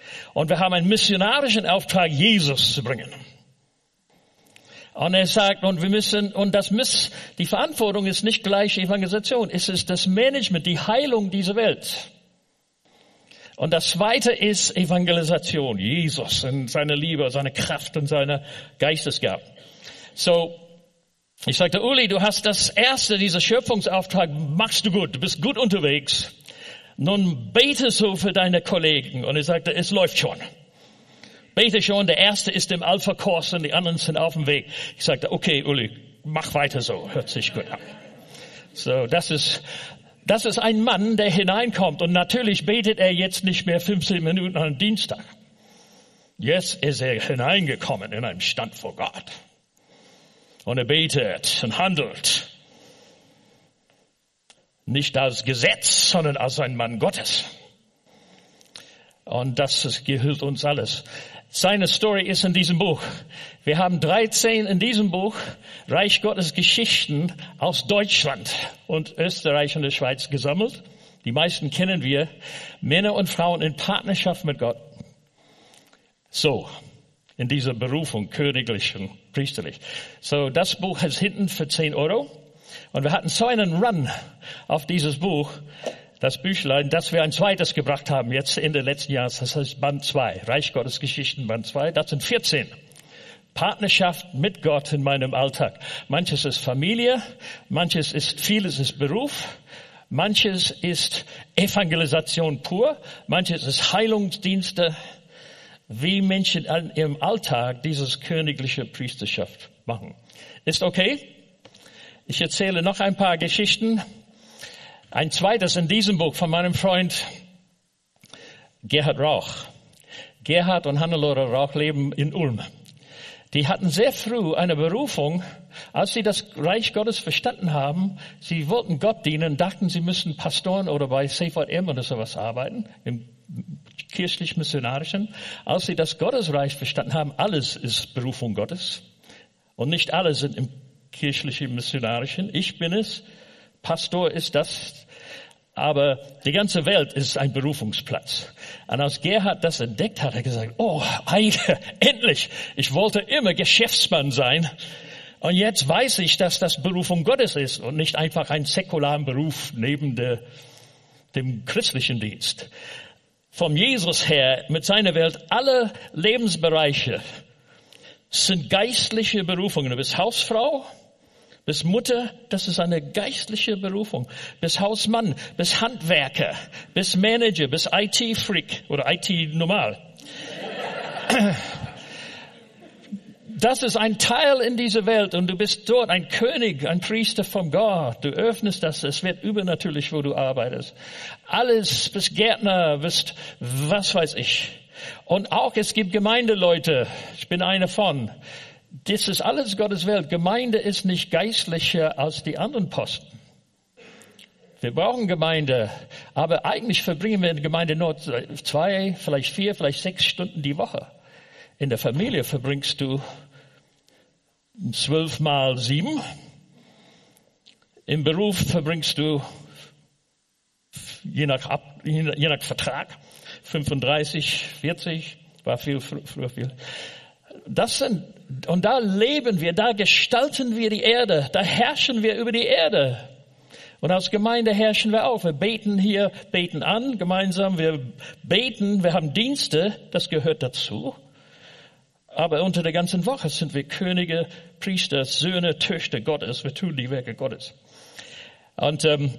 Und wir haben einen missionarischen Auftrag, Jesus zu bringen. Und er sagt, und wir müssen, und das miss, die Verantwortung ist nicht gleich Evangelisation, es ist das Management, die Heilung dieser Welt. Und das zweite ist Evangelisation, Jesus und seine Liebe, seine Kraft und seine Geistesgabe. So, ich sagte, Uli, du hast das erste, dieser Schöpfungsauftrag, machst du gut, du bist gut unterwegs. Nun bete so für deine Kollegen. Und er sagte, es läuft schon. Bete schon, der erste ist im Alpha-Kurs und die anderen sind auf dem Weg. Ich sagte, okay, Uli, mach weiter so, hört sich gut an. So, das ist, das ist ein Mann, der hineinkommt und natürlich betet er jetzt nicht mehr fünfzehn Minuten am Dienstag. Jetzt ist er hineingekommen in einen Stand vor Gott. Und er betet und handelt. Nicht als Gesetz, sondern als ein Mann Gottes. Und das gehört uns alles. Seine Story ist in diesem Buch. Wir haben dreizehn in diesem Buch Reich Gottes Geschichten aus Deutschland und Österreich und der Schweiz gesammelt. Die meisten kennen wir. Männer und Frauen in Partnerschaft mit Gott. So, in dieser Berufung, königlich und priesterlich. So, das Buch ist hinten für zehn Euro. Und wir hatten so einen Run auf dieses Buch, das Büchlein, das wir ein zweites gebracht haben, jetzt Ende letzten Jahres. Das heißt Band zwei, Reich Gottes Geschichten, Band zwei. Das sind vierzehn. Partnerschaft mit Gott in meinem Alltag. Manches ist Familie, manches ist, vieles ist Beruf, manches ist Evangelisation pur, manches ist Heilungsdienste, wie Menschen im Alltag dieses königliche Priesterschaft machen. Ist okay? Ich erzähle noch ein paar Geschichten. Ein zweites in diesem Buch von meinem Freund Gerhard Rauch. Gerhard und Hannelore Rauch leben in Ulm. Die hatten sehr früh eine Berufung, als sie das Reich Gottes verstanden haben. Sie wollten Gott dienen, dachten, sie müssten Pastoren oder bei C V M oder sowas arbeiten, im kirchlich-missionarischen. Als sie das Gottesreich verstanden haben, alles ist Berufung Gottes. Und nicht alle sind im kirchlichen missionarischen. Ich bin es. Pastor ist das. Aber die ganze Welt ist ein Berufungsplatz. Und als Gerhard das entdeckt hat, hat er gesagt, oh, endlich. Ich wollte immer Geschäftsmann sein. Und jetzt weiß ich, dass das Berufung Gottes ist und nicht einfach ein säkularen Beruf neben der, dem christlichen Dienst. Vom Jesus her, mit seiner Welt, alle Lebensbereiche sind geistliche Berufungen. Du bist Hausfrau, bist Mutter, das ist eine geistliche Berufung. Bist Hausmann, bist Handwerker, bist Manager, bist I T-Freak oder I T-Normal. Das ist ein Teil in dieser Welt und du bist dort ein König, ein Priester von Gott. Du öffnest das, es wird übernatürlich, wo du arbeitest. Alles, bist Gärtner, bist was weiß ich. Und auch es gibt Gemeindeleute, ich bin einer von. Das ist alles Gottes Welt. Gemeinde ist nicht geistlicher als die anderen Posten. Wir brauchen Gemeinde, aber eigentlich verbringen wir in der Gemeinde nur zwei, vielleicht vier, vielleicht sechs Stunden die Woche. In der Familie verbringst du zwölf mal sieben. Im Beruf verbringst du je nach, Ab, je nach Vertrag fünfunddreißig, vierzig, war viel, früher viel. Das sind, und da leben wir, da gestalten wir die Erde, da herrschen wir über die Erde. Und als Gemeinde herrschen wir auch. Wir beten hier, beten an, gemeinsam, wir beten, wir haben Dienste, das gehört dazu. Aber unter der ganzen Woche sind wir Könige, Priester, Söhne, Töchter Gottes. Wir tun die Werke Gottes. Und ähm,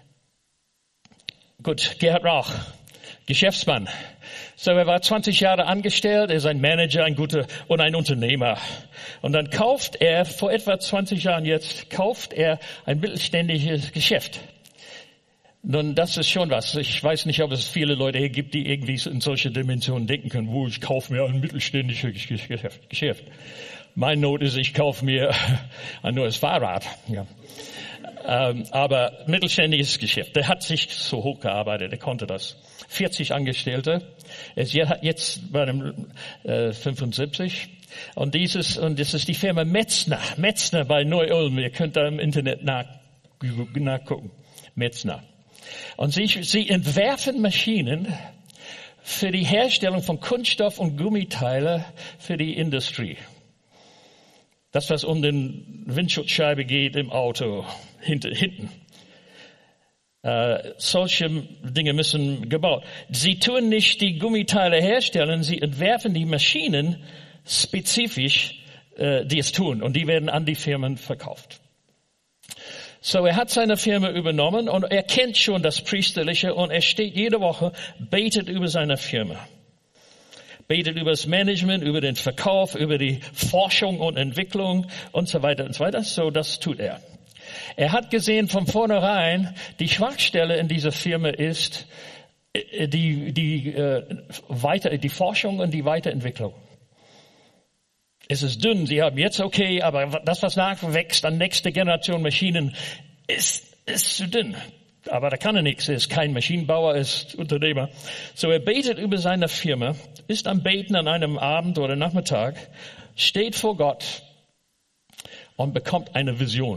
gut, Gerhard Rauch, Geschäftsmann. So, er war zwanzig Jahre angestellt, er ist ein Manager, ein guter und ein Unternehmer. Und dann kauft er, vor etwa zwanzig Jahren jetzt, kauft er ein mittelständisches Geschäft. Nun, das ist schon was. Ich weiß nicht, ob es viele Leute hier gibt, die irgendwie in solche Dimensionen denken können, wo ich kaufe mir ein mittelständisches Geschäft. Mein Not ist, ich kaufe mir ein neues Fahrrad. Ja. Ähm, aber mittelständisches Geschäft. Der hat sich so hochgearbeitet, der konnte das. vierzig Angestellte. Er ist jetzt bei einem äh, fünfundsiebzig. Und dieses, und das ist die Firma Metzner. Metzner bei Neu-Ulm. Ihr könnt da im Internet nach, nachgucken. Metzner. Und sie, sie entwerfen Maschinen für die Herstellung von Kunststoff und Gummiteile für die Industrie. Das, was um den Windschutzscheibe geht im Auto, hinten. Äh, solche Dinge müssen gebaut. Sie tun nicht die Gummiteile herstellen, sie entwerfen die Maschinen spezifisch, äh, die es tun. Und die werden an die Firmen verkauft. So, er hat seine Firma übernommen und er kennt schon das Priesterliche und er steht jede Woche, betet über seine Firma. Betet über das Management, über den Verkauf, über die Forschung und Entwicklung und so weiter und so weiter. So, das tut er. Er hat gesehen von vornherein, die Schwachstelle in dieser Firma ist die, die, äh, weiter, die Forschung und die Weiterentwicklung. Es ist dünn, sie haben jetzt okay, aber das, was nachwächst an nächste Generation Maschinen, ist, ist zu dünn. Aber da kann er nichts, er ist kein Maschinenbauer, er ist Unternehmer. So, er betet über seine Firma, ist am Beten an einem Abend oder Nachmittag, steht vor Gott und bekommt eine Vision.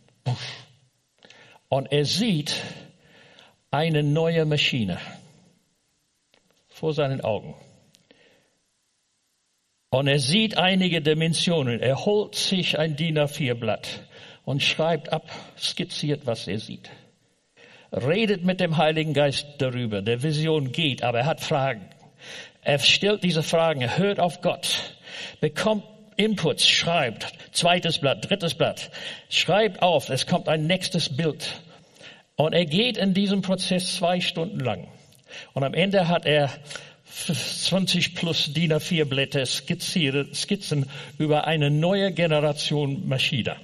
Und er sieht eine neue Maschine vor seinen Augen. Und er sieht einige Dimensionen. Er holt sich ein D I N A vier Blatt und schreibt ab, skizziert, was er sieht. Redet mit dem Heiligen Geist darüber. Der Vision geht, aber er hat Fragen. Er stellt diese Fragen, er hört auf Gott, bekommt Inputs, schreibt, zweites Blatt, drittes Blatt, schreibt auf, es kommt ein nächstes Bild. Und er geht in diesem Prozess zwei Stunden lang. Und am Ende hat er zwanzig plus D I N A vier Blätter Skizzen über eine neue Generation Maschine.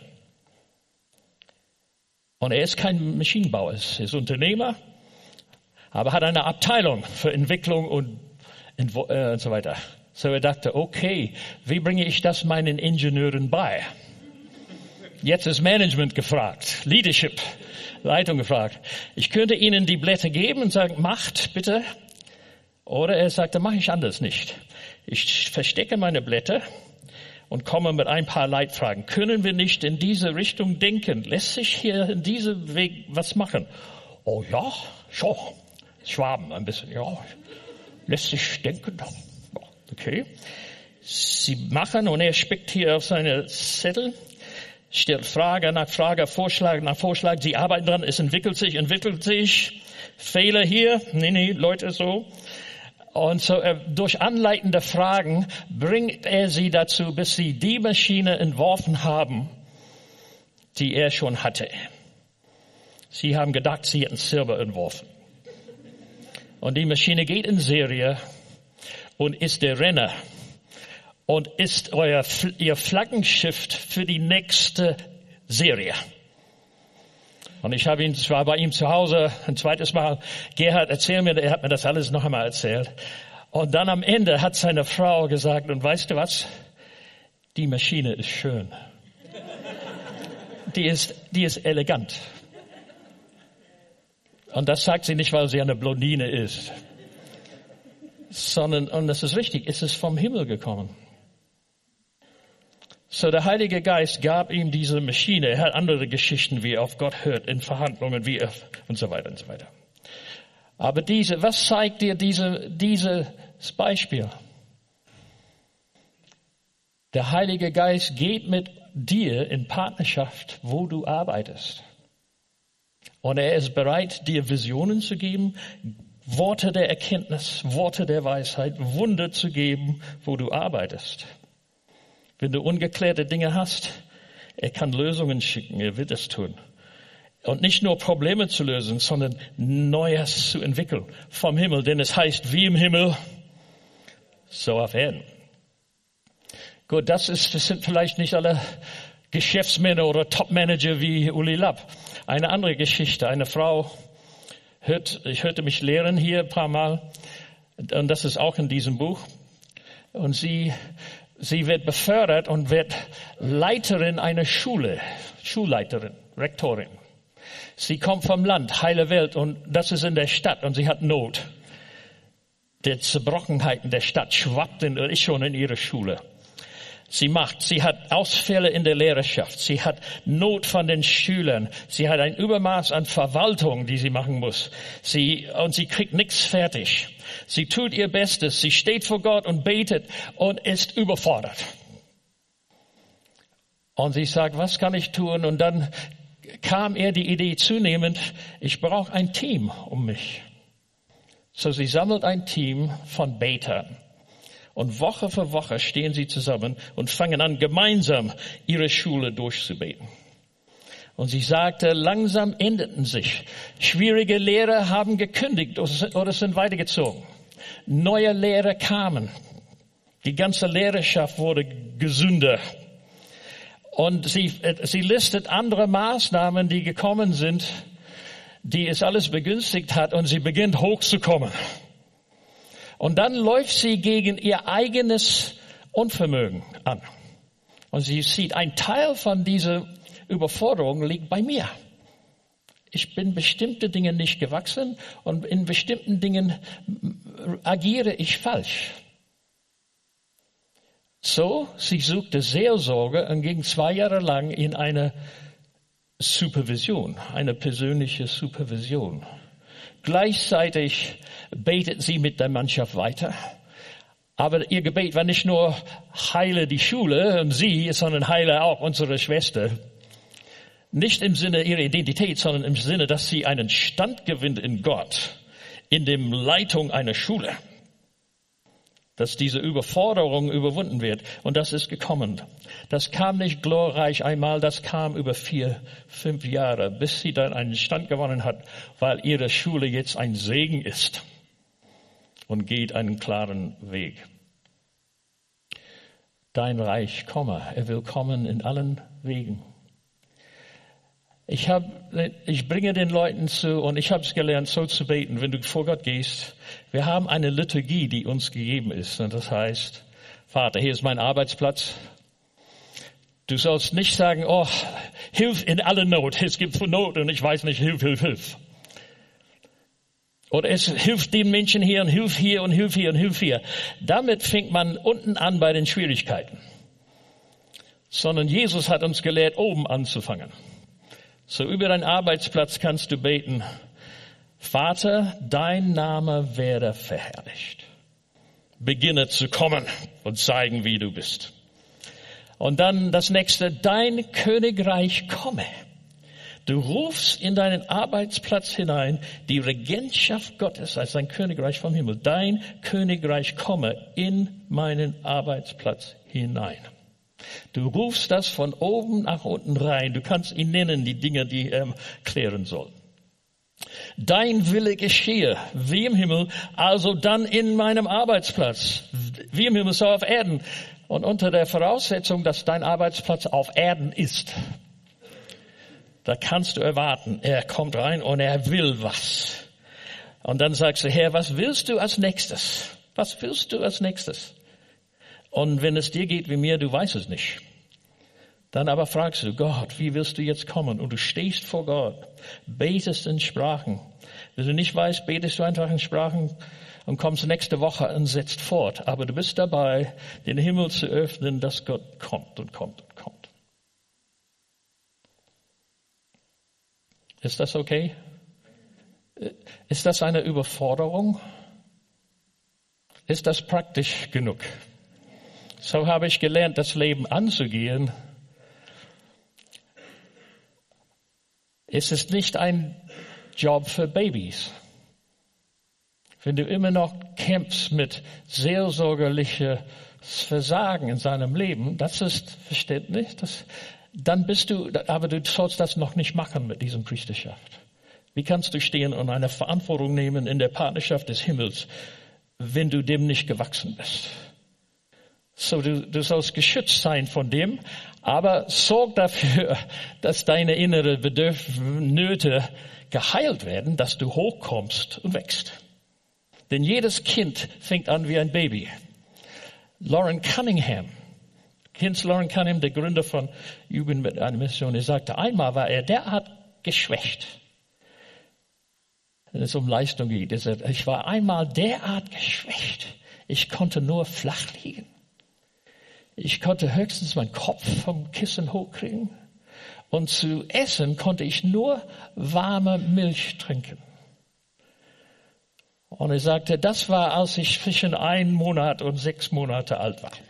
Und er ist kein Maschinenbauer, er ist Unternehmer, aber hat eine Abteilung für Entwicklung und, äh, und so weiter. So er dachte, okay, wie bringe ich das meinen Ingenieuren bei? Jetzt ist Management gefragt, Leadership, Leitung gefragt. Ich könnte ihnen die Blätter geben und sagen, macht bitte. Oder er sagte, mache ich anders nicht. Ich verstecke meine Blätter und komme mit ein paar Leitfragen. Können wir nicht in diese Richtung denken? Lässt sich hier in diesem Weg was machen? Oh ja, schon. Schwaben ein bisschen, ja. Lässt sich denken. Okay. Sie machen und er spickt hier auf seine Zettel, stellt Frage nach Frage, Vorschlag nach Vorschlag. Sie arbeiten dran, es entwickelt sich, entwickelt sich. Fehler hier, nee, nee, Leute so. Und so äh, durch anleitende Fragen bringt er sie dazu, bis sie die Maschine entworfen haben, die er schon hatte. Sie haben gedacht, sie hätten es selber entworfen. Und die Maschine geht in Serie und ist der Renner und ist euer ihr Flaggenschiff für die nächste Serie. Und ich habe ihn, es war bei ihm zu Hause, ein zweites Mal, Gerhard, erzähl mir, er hat mir das alles noch einmal erzählt. Und dann am Ende hat seine Frau gesagt, und weißt du was? Die Maschine ist schön. Die ist, die ist elegant. Und das sagt sie nicht, weil sie eine Blondine ist. Sondern, und das ist richtig, es ist vom Himmel gekommen. So, der Heilige Geist gab ihm diese Maschine. Er hat andere Geschichten, wie er auf Gott hört, in Verhandlungen, wie er, und so weiter und so weiter. Aber diese, was zeigt dir diese, dieses Beispiel? Der Heilige Geist geht mit dir in Partnerschaft, wo du arbeitest. Und er ist bereit, dir Visionen zu geben, Worte der Erkenntnis, Worte der Weisheit, Wunder zu geben, wo du arbeitest. Wenn du ungeklärte Dinge hast, er kann Lösungen schicken, er wird es tun. Und nicht nur Probleme zu lösen, sondern Neues zu entwickeln vom Himmel. Denn es heißt, wie im Himmel, so auf Erden. Gut, das ist, das sind vielleicht nicht alle Geschäftsmänner oder Topmanager wie Uli Lapp. Eine andere Geschichte, eine Frau, hört, ich hörte mich lehren hier ein paar Mal, und das ist auch in diesem Buch. Und sie Sie wird befördert und wird Leiterin einer Schule, Schulleiterin, Rektorin. Sie kommt vom Land, heile Welt, und das ist in der Stadt und sie hat Not. Die Zerbrochenheiten der Stadt schwappten ist schon in ihre Schule. Sie macht, sie hat Ausfälle in der Lehrerschaft, sie hat Not von den Schülern, sie hat ein Übermaß an Verwaltung, die sie machen muss. Sie, und sie kriegt nichts fertig. Sie tut ihr Bestes. Sie steht vor Gott und betet und ist überfordert. Und sie sagt, was kann ich tun? Und dann kam ihr die Idee zunehmend, ich brauche ein Team um mich. So sie sammelt ein Team von Betern. Und Woche für Woche stehen sie zusammen und fangen an, gemeinsam ihre Schule durchzubeten. Und sie sagte, langsam änderten sich. Schwierige Lehrer haben gekündigt oder sind weitergezogen. Neue Lehrer kamen. Die ganze Lehrerschaft wurde gesünder. Und sie, sie listet andere Maßnahmen, die gekommen sind, die es alles begünstigt hat, und sie beginnt hochzukommen. Und dann läuft sie gegen ihr eigenes Unvermögen an. Und sie sieht, ein Teil von dieser Überforderung liegt bei mir. Ich bin bestimmte Dinge nicht gewachsen und in bestimmten Dingen agiere ich falsch. So, sie suchte Seelsorge und ging zwei Jahre lang in eine Supervision, eine persönliche Supervision. Gleichzeitig betet sie mit der Mannschaft weiter. Aber ihr Gebet war nicht nur heile die Schule und sie, sondern heile auch unsere Schwester. Nicht im Sinne ihrer Identität, sondern im Sinne, dass sie einen Stand gewinnt in Gott, in der Leitung einer Schule. Dass diese Überforderung überwunden wird. Und das ist gekommen. Das kam nicht glorreich einmal, das kam über vier, fünf Jahre, bis sie dann einen Stand gewonnen hat, weil ihre Schule jetzt ein Segen ist und geht einen klaren Weg. Dein Reich komme, er will kommen in allen Wegen. Ich hab, ich bringe den Leuten zu, und ich habe es gelernt, so zu beten, wenn du vor Gott gehst. Wir haben eine Liturgie, die uns gegeben ist. Und das heißt, Vater, hier ist mein Arbeitsplatz. Du sollst nicht sagen, oh, hilf in aller Not. Es gibt Not und ich weiß nicht, hilf, hilf, hilf. Oder es hilft den Menschen hier und hilf hier und hilf hier und hilf hier. Damit fängt man unten an bei den Schwierigkeiten. Sondern Jesus hat uns gelehrt, oben anzufangen. So über deinen Arbeitsplatz kannst du beten, Vater, dein Name werde verherrlicht. Beginne zu kommen und zeigen, wie du bist. Und dann das nächste, dein Königreich komme. Du rufst in deinen Arbeitsplatz hinein die Regentschaft Gottes als ein Königreich vom Himmel. Dein Königreich komme in meinen Arbeitsplatz hinein. Du rufst das von oben nach unten rein. Du kannst ihn nennen, die Dinge, die er klären soll. Dein Wille geschehe, wie im Himmel, also dann in meinem Arbeitsplatz. Wie im Himmel, so auf Erden. Und unter der Voraussetzung, dass dein Arbeitsplatz auf Erden ist. Da kannst du erwarten, er kommt rein und er will was. Und dann sagst du, Herr, was willst du als nächstes? Was willst du als nächstes? Und wenn es dir geht wie mir, du weißt es nicht. Dann aber fragst du, Gott, wie willst du jetzt kommen? Und du stehst vor Gott, betest in Sprachen. Wenn du nicht weißt, betest du einfach in Sprachen und kommst nächste Woche und setzt fort. Aber du bist dabei, den Himmel zu öffnen, dass Gott kommt und kommt und kommt. Ist das okay? Ist das eine Überforderung? Ist das praktisch genug? So habe ich gelernt, das Leben anzugehen. Es ist nicht ein Job für Babys. Wenn du immer noch kämpfst mit seelsorgerlichem Versagen in seinem Leben, das ist verständlich, das, dann bist du, aber du sollst das noch nicht machen mit diesem Priesterschaft. Wie kannst du stehen und eine Verantwortung nehmen in der Partnerschaft des Himmels, wenn du dem nicht gewachsen bist? So, du, du sollst geschützt sein von dem, aber sorg dafür, dass deine innere Bedürfnisse, Nöte geheilt werden, dass du hochkommst und wächst. Denn jedes Kind fängt an wie ein Baby. Lauren Cunningham, kennst Lauren Cunningham, der Gründer von Jugend mit einer Mission, er sagte, einmal war er derart geschwächt, wenn es um Leistung geht. Er sagt, ich war einmal derart geschwächt, ich konnte nur flach liegen. Ich konnte höchstens meinen Kopf vom Kissen hochkriegen. Und zu essen konnte ich nur warme Milch trinken. Und er sagte, das war, als ich zwischen ein Monat und sechs Monate alt war.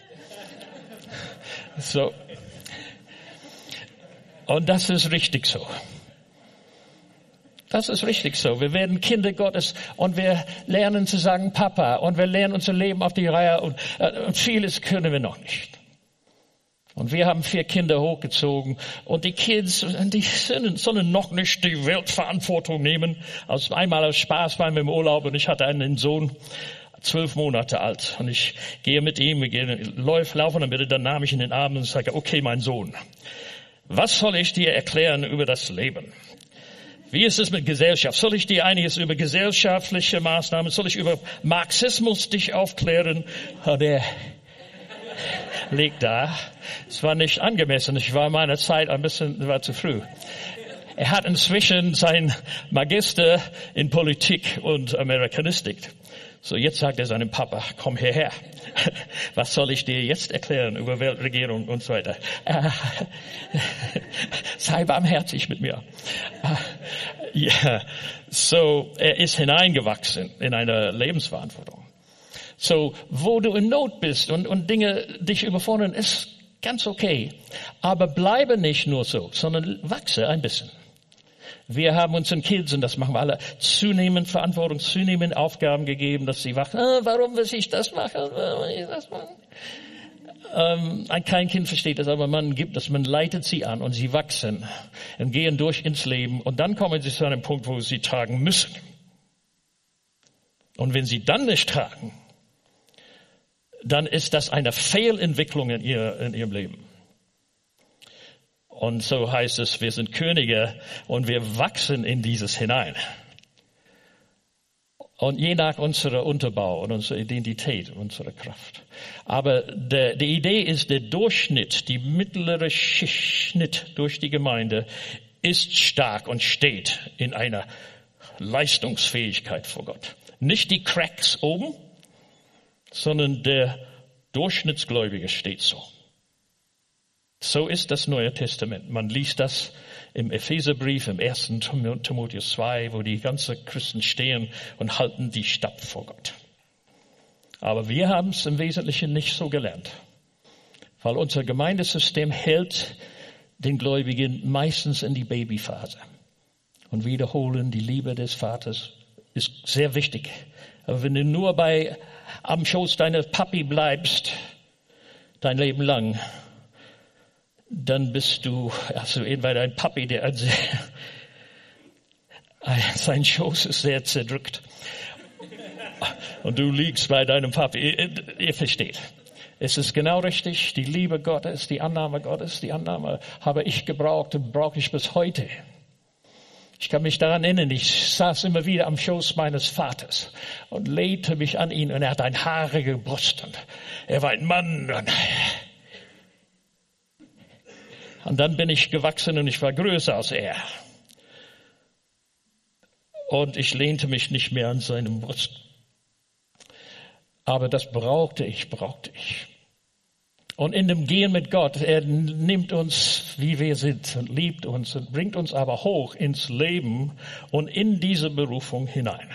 So. Und das ist richtig so. Das ist richtig so. Wir werden Kinder Gottes und wir lernen zu sagen Papa und wir lernen unser Leben auf die Reihe und, äh, und vieles können wir noch nicht. Und wir haben vier Kinder hochgezogen und die Kids, die sollen noch nicht die Weltverantwortung nehmen. Also einmal aus Spaß waren wir im Urlaub und ich hatte einen Sohn, zwölf Monate alt. Und ich gehe mit ihm, wir gehen, laufen dann bitte, dann nahm ich ihn in den Arm und sage, okay, mein Sohn, was soll ich dir erklären über das Leben? Wie ist es mit Gesellschaft? Soll ich dir einiges über gesellschaftliche Maßnahmen, soll ich über Marxismus dich aufklären? Der liegt da. Es war nicht angemessen. Ich war in meiner Zeit ein bisschen, war zu früh. Er hat inzwischen sein Magister in Politik und Amerikanistik. So, jetzt sagt er seinem Papa, komm hierher. Was soll ich dir jetzt erklären über Weltregierung und so weiter? Äh, sei barmherzig mit mir. Äh, ja, so, er ist hineingewachsen in eine Lebensverantwortung. So, wo du in Not bist und, und Dinge dich überfordern, ist ganz okay. Aber bleibe nicht nur so, sondern wachse ein bisschen. Wir haben unseren Kids, und das machen wir alle, zunehmend Verantwortung, zunehmend Aufgaben gegeben, dass sie wachen. Ah, warum will ich das machen? Warum will ich das machen? Ähm, kein Kind versteht das, aber man gibt das, man leitet sie an und sie wachsen und gehen durch ins Leben. Und dann kommen sie zu einem Punkt, wo sie tragen müssen. Und wenn sie dann nicht tragen, dann ist das eine Fehlentwicklung in, ihr, in ihrem Leben. Und so heißt es, wir sind Könige und wir wachsen in dieses hinein. Und je nach unserer Unterbau und unserer Identität, unserer Kraft. Aber der, die Idee ist, der Durchschnitt, die mittlere Schnitt durch die Gemeinde ist stark und steht in einer Leistungsfähigkeit vor Gott. Nicht die Cracks oben, sondern der Durchschnittsgläubige steht so. So ist das Neue Testament. Man liest das im Epheserbrief, im ersten Timotheus zwei, wo die ganzen Christen stehen und halten die Stab vor Gott. Aber wir haben es im Wesentlichen nicht so gelernt, weil unser Gemeindesystem hält den Gläubigen meistens in die Babyphase. Und wiederholen, die Liebe des Vaters ist sehr wichtig. Aber wenn du nur bei am Schoß deiner Papi bleibst, dein Leben lang, dann bist du, also entweder ein Papi, der sehr, sein Schoß ist sehr zerdrückt. Und du liegst bei deinem Papi. Ihr, ihr versteht. Es ist genau richtig. Die Liebe Gottes, die Annahme Gottes, die Annahme habe ich gebraucht und brauche ich bis heute. Ich kann mich daran erinnern, ich saß immer wieder am Schoß meines Vaters und lehnte mich an ihn und er hat eine haarige Brust und er war ein Mann. Und, und dann bin ich gewachsen und ich war größer als er. Und ich lehnte mich nicht mehr an seinem Brust. Aber das brauchte ich, brauchte ich. Und in dem Gehen mit Gott, er nimmt uns, wie wir sind und liebt uns und bringt uns aber hoch ins Leben und in diese Berufung hinein.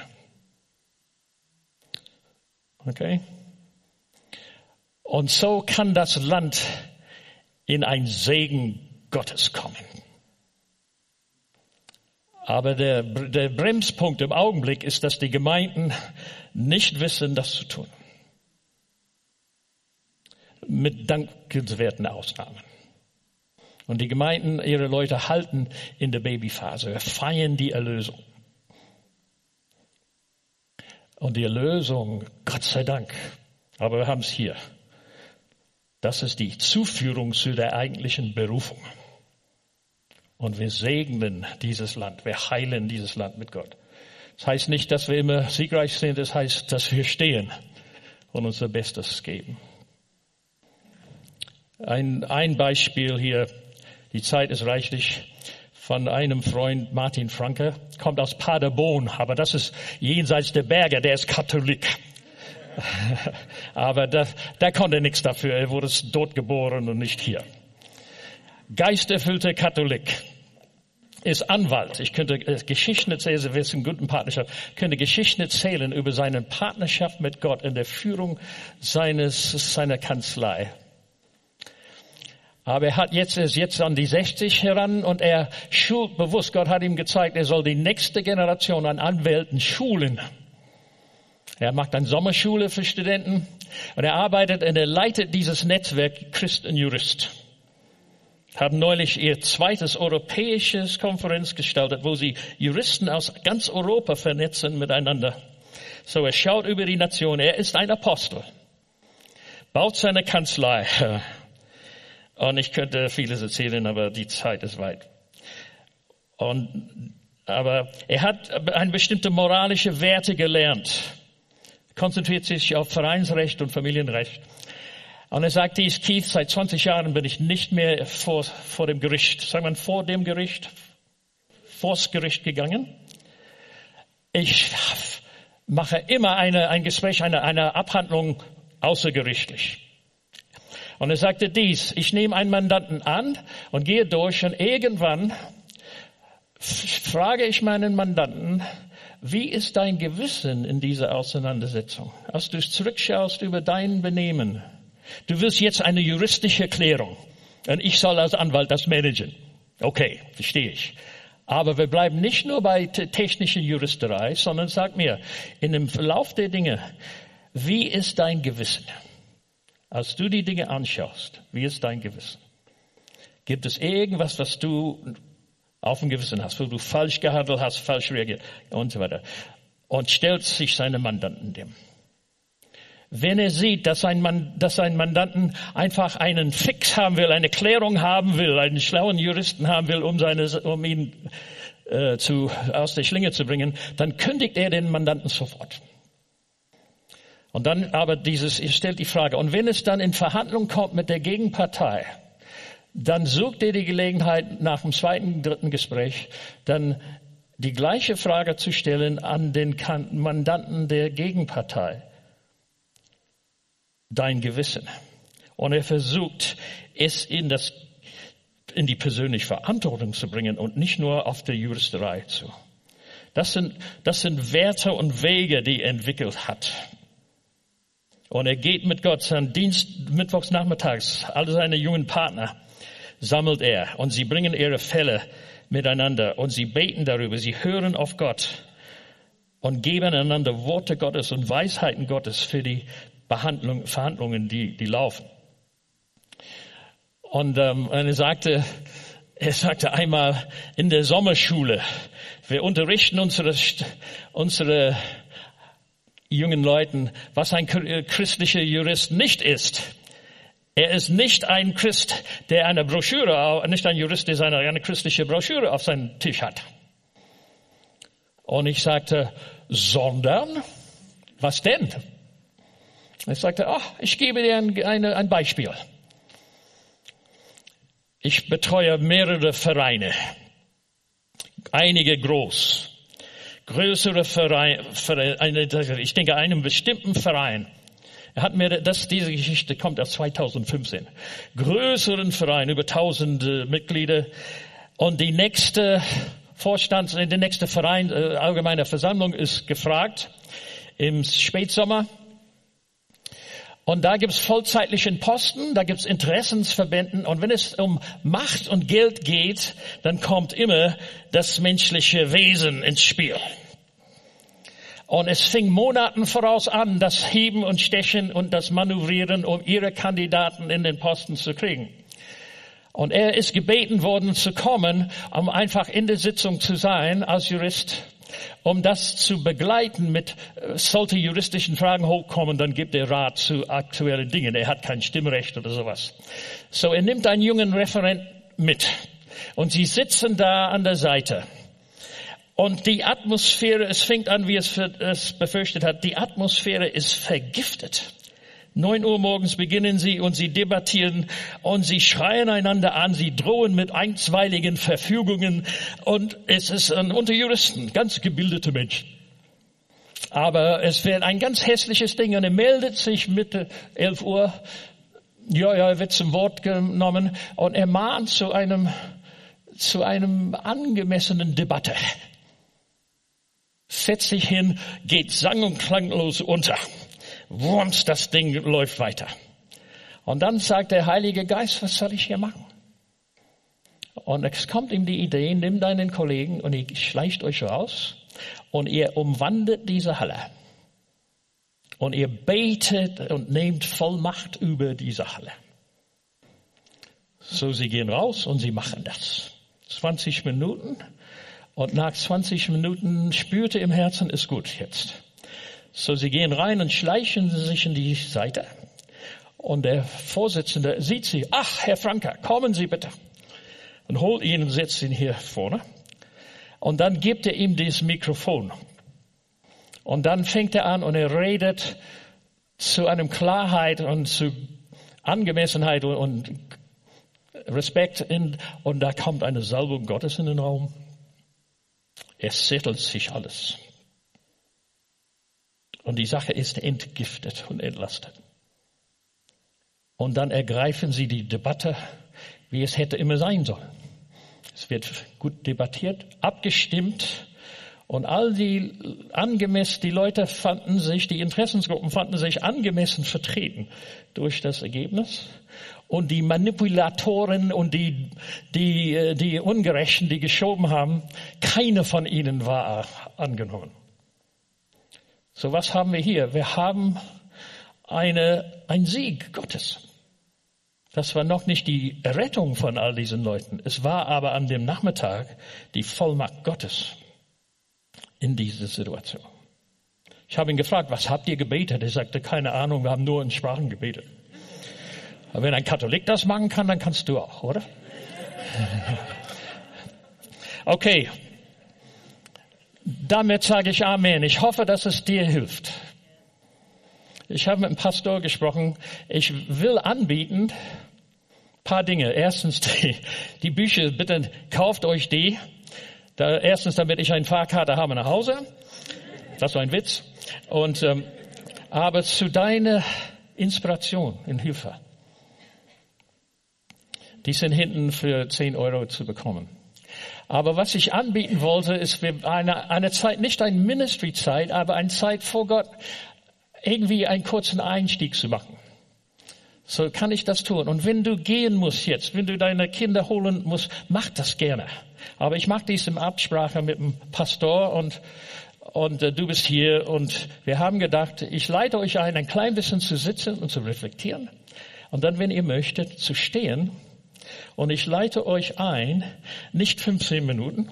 Okay? Und so kann das Land in ein Segen Gottes kommen. Aber der, der Bremspunkt im Augenblick ist, dass die Gemeinden nicht wissen, das zu tun. Mit dankenswerten Ausnahmen. Und die Gemeinden, ihre Leute halten in der Babyphase. Wir feiern die Erlösung. Und die Erlösung, Gott sei Dank, aber wir haben es hier. Das ist die Zuführung zu der eigentlichen Berufung. Und wir segnen dieses Land, wir heilen dieses Land mit Gott. Das heißt nicht, dass wir immer siegreich sind, das heißt, dass wir stehen und unser Bestes geben. Ein, ein Beispiel hier, die Zeit ist reichlich, von einem Freund, Martin Franke, kommt aus Paderborn, aber das ist jenseits der Berge, der ist Katholik. Aber da, da konnte nichts dafür, er wurde dort geboren und nicht hier. Geisterfüllter Katholik. ist Anwalt. Ich könnte Geschichten erzählen, wir sind in guten Partnerschaft, könnte Geschichten erzählen über seine Partnerschaft mit Gott in der Führung seines, seiner Kanzlei. Aber er hat jetzt, er ist jetzt an die sechzig heran und er schult bewusst. Gott hat ihm gezeigt, er soll die nächste Generation an Anwälten schulen. Er macht eine Sommerschule für Studenten und er arbeitet und er leitet dieses Netzwerk Christ und Jurist. Haben neulich ihr zweites europäisches Konferenz gestaltet, wo sie Juristen aus ganz Europa vernetzen miteinander. So, er schaut über die Nation. Er ist ein Apostel. Baut seine Kanzlei. Und ich könnte vieles erzählen, aber die Zeit ist weit. Und, aber er hat eine bestimmte moralische Werte gelernt. Konzentriert sich auf Vereinsrecht und Familienrecht. Und er sagt dies, Keith, seit zwanzig Jahren bin ich nicht mehr vor, vor dem Gericht, sagt man vor dem Gericht, vors Gericht gegangen. Ich mache immer eine, ein Gespräch, eine, eine Abhandlung außergerichtlich. Und er sagte dies, ich nehme einen Mandanten an und gehe durch und irgendwann frage ich meinen Mandanten, wie ist dein Gewissen in dieser Auseinandersetzung? Als du zurückschaust über dein Benehmen, du willst jetzt eine juristische Erklärung und ich soll als Anwalt das managen. Okay, verstehe ich. Aber wir bleiben nicht nur bei technischer Juristerei, sondern sag mir, in dem Verlauf der Dinge, wie ist dein Gewissen? Als du die Dinge anschaust, wie ist dein Gewissen? Gibt es irgendwas, was du auf dem Gewissen hast, wo du falsch gehandelt hast, falsch reagiert und so weiter? Und stellt sich seine Mandanten dem. Wenn er sieht, dass ein, Mann, dass ein Mandanten einfach einen Fix haben will, eine Klärung haben will, einen schlauen Juristen haben will, um, seine, um ihn äh, zu, aus der Schlinge zu bringen, dann kündigt er den Mandanten sofort. Und dann aber dieses, er stellt die Frage, und wenn es dann in Verhandlung kommt mit der Gegenpartei, dann sucht er die Gelegenheit, nach dem zweiten, dritten Gespräch, dann die gleiche Frage zu stellen an den Mandanten der Gegenpartei. Dein Gewissen. Und er versucht, es in das, in die persönliche Verantwortung zu bringen und nicht nur auf der Juristerei zu. Das sind, das sind Werte und Wege, die er entwickelt hat. Und er geht mit Gott seinen Dienst mittwochs nachmittags, alle seine jungen Partner sammelt er und sie bringen ihre Fälle miteinander und sie beten darüber, sie hören auf Gott und geben einander Worte Gottes und Weisheiten Gottes für die Behandlung, Verhandlungen, die, die laufen. Und, ähm, und er sagte, er sagte einmal in der Sommerschule, wir unterrichten unsere, unsere jungen Leuten, was ein christlicher Jurist nicht ist. Er ist nicht ein Christ, der eine Broschüre, nicht ein Jurist, der eine, eine christliche Broschüre auf seinem Tisch hat. Und ich sagte, sondern, was denn? Ich sagte, ach, ich gebe dir ein, eine, ein Beispiel. Ich betreue mehrere Vereine, einige groß, größere Vereine, Vereine, ich denke einem bestimmten Verein. Er hat mir das, diese Geschichte kommt aus zweitausendfünfzehn. Größeren Verein, über tausende Mitglieder. Und die nächste Vorstand, die nächste Verein, äh, allgemeine Versammlung ist gefragt im Spätsommer. Und da gibt's vollzeitlichen Posten, da gibt's Interessensverbänden. Und wenn es um Macht und Geld geht, dann kommt immer das menschliche Wesen ins Spiel. Und es fing Monaten voraus an, das Heben und Stechen und das Manövrieren, um ihre Kandidaten in den Posten zu kriegen. Und er ist gebeten worden zu kommen, um einfach in der Sitzung zu sein als Jurist, um das zu begleiten mit, sollte juristischen Fragen hochkommen, dann gibt er Rat zu aktuellen Dingen. Er hat kein Stimmrecht oder sowas. So, er nimmt einen jungen Referent mit. Und sie sitzen da an der Seite. Und die Atmosphäre, es fängt an, wie es, für, es befürchtet hat, die Atmosphäre ist vergiftet. Neun Uhr morgens beginnen sie und sie debattieren und sie schreien einander an, sie drohen mit einstweiligen Verfügungen und es ist ein, unter Juristen, ganz gebildete Menschen. Aber es wird ein ganz hässliches Ding und er meldet sich Mitte elf Uhr, ja, ja, er wird zum Wort genommen und er mahnt zu einem zu einem angemessenen Debatte. Setzt sich hin, geht sang- und klanglos unter. Wumms, das Ding läuft weiter. Und dann sagt der Heilige Geist, was soll ich hier machen? Und es kommt ihm die Idee, nimm deinen Kollegen und ihr schleicht euch raus und ihr umwandelt diese Halle. Und ihr betet und nehmt Vollmacht über diese Halle. So, sie gehen raus und sie machen das. zwanzig Minuten. Und nach zwanzig Minuten spürte im Herzen, ist gut jetzt. So, sie gehen rein und schleichen sich in die Seite. Und der Vorsitzende sieht sie. Ach, Herr Franke, kommen Sie bitte. Und holt ihn und setzt ihn hier vorne. Und dann gibt er ihm das Mikrofon. Und dann fängt er an und er redet zu einem Klarheit und zu Angemessenheit und, und Respekt. In, und da kommt eine Salbung Gottes in den Raum. Es settelt sich alles. Und die Sache ist entgiftet und entlastet. Und dann ergreifen sie die Debatte, wie es hätte immer sein sollen. Es wird gut debattiert, abgestimmt und all die angemessen, die Leute fanden sich, die Interessensgruppen fanden sich angemessen vertreten durch das Ergebnis. Und die Manipulatoren und die, die, die Ungerechten, die geschoben haben, keine von ihnen war angenommen. So, was haben wir hier? Wir haben eine, ein Sieg Gottes. Das war noch nicht die Errettung von all diesen Leuten. Es war aber an dem Nachmittag die Vollmacht Gottes in dieser Situation. Ich habe ihn gefragt, was habt ihr gebetet? Er sagte, keine Ahnung, wir haben nur in Sprachen gebetet. Aber wenn ein Katholik das machen kann, dann kannst du auch, oder? Okay. Damit sage ich Amen. Ich hoffe, dass es dir hilft. Ich habe mit dem Pastor gesprochen. Ich will anbieten, paar Dinge. Erstens, die, die Bücher, bitte kauft euch die. Da, erstens, damit ich eine Fahrkarte habe nach Hause. Das war ein Witz. Und, ähm, aber zu deiner Inspiration und Hilfe. Die sind hinten für zehn Euro zu bekommen. Aber was ich anbieten wollte, ist eine, eine Zeit, nicht eine Ministry-Zeit, aber eine Zeit vor Gott, irgendwie einen kurzen Einstieg zu machen. So kann ich das tun. Und wenn du gehen musst jetzt, wenn du deine Kinder holen musst, mach das gerne. Aber ich mache dies in Absprache mit dem Pastor und, und äh, du bist hier. Und wir haben gedacht, ich leite euch ein, ein klein bisschen zu sitzen und zu reflektieren. Und dann, wenn ihr möchtet, zu stehen. Und ich leite euch ein, nicht fünfzehn Minuten,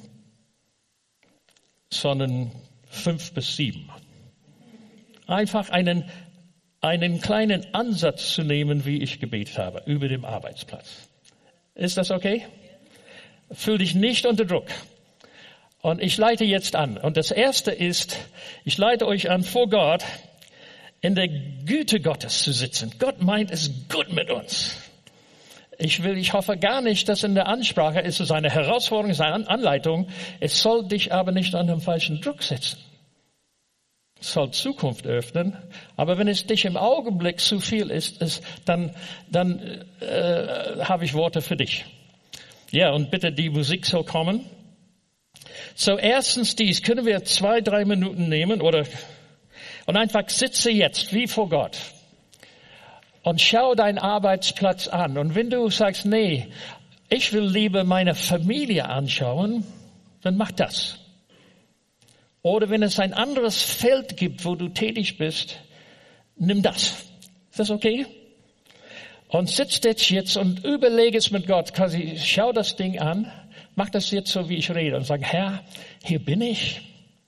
sondern fünf bis sieben. Einfach einen, einen kleinen Ansatz zu nehmen, wie ich gebetet habe, über dem Arbeitsplatz. Ist das okay? Fühl dich nicht unter Druck. Und ich leite jetzt an. Und das erste ist, ich leite euch an, vor Gott in der Güte Gottes zu sitzen. Gott meint es gut mit uns. Ich will, ich hoffe gar nicht, dass in der Ansprache ist es eine Herausforderung, es ist eine Anleitung. Es soll dich aber nicht an den falschen Druck setzen. Es soll Zukunft öffnen. Aber wenn es dich im Augenblick zu viel ist, ist dann, dann äh, habe ich Worte für dich. Ja, und bitte die Musik soll kommen. So, erstens dies, können wir zwei, drei Minuten nehmen oder und einfach sitze jetzt wie vor Gott. Und schau deinen Arbeitsplatz an. Und wenn du sagst, nee, ich will lieber meine Familie anschauen, dann mach das. Oder wenn es ein anderes Feld gibt, wo du tätig bist, nimm das. Ist das okay? Und sitz jetzt und überlege es mit Gott. Quasi, schau das Ding an. Mach das jetzt so, wie ich rede. Und sag, Herr, hier bin ich.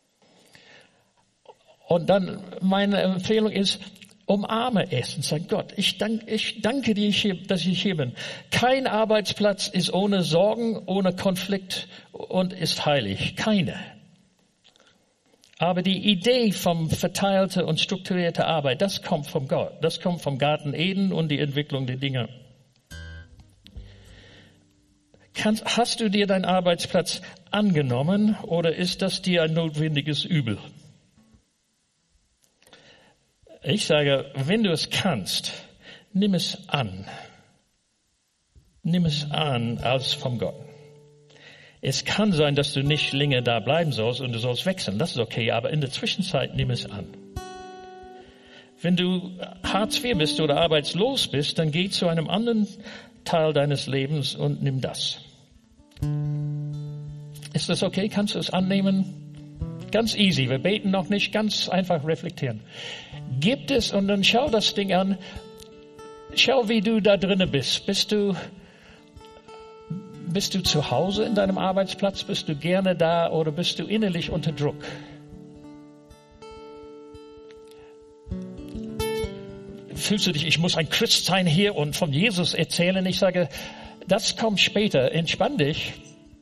Und dann meine Empfehlung ist, umarme es und sag, Gott, ich, dank, ich danke dir, dass ich hier bin. Kein Arbeitsplatz ist ohne Sorgen, ohne Konflikt und ist heilig. Keine. Aber die Idee vom verteilte und strukturierte Arbeit, das kommt vom Gott. Das kommt vom Garten Eden und die Entwicklung der Dinge. Kannst, hast du dir deinen Arbeitsplatz angenommen oder ist das dir ein notwendiges Übel? Ich sage, wenn du es kannst, nimm es an. Nimm es an als vom Gott. Es kann sein, dass du nicht länger da bleiben sollst und du sollst wechseln. Das ist okay, aber in der Zwischenzeit nimm es an. Wenn du Hartz vier bist oder arbeitslos bist, dann geh zu einem anderen Teil deines Lebens und nimm das. Ist das okay? Kannst du es annehmen? Ganz easy. Wir beten noch nicht. Ganz einfach reflektieren. Gibt es, und dann schau das Ding an. Schau, wie du da drinnen bist. Bist du, bist du zu Hause in deinem Arbeitsplatz? Bist du gerne da oder bist du innerlich unter Druck? Fühlst du dich, ich muss ein Christ sein hier und von Jesus erzählen? Ich sage, das kommt später. Entspann dich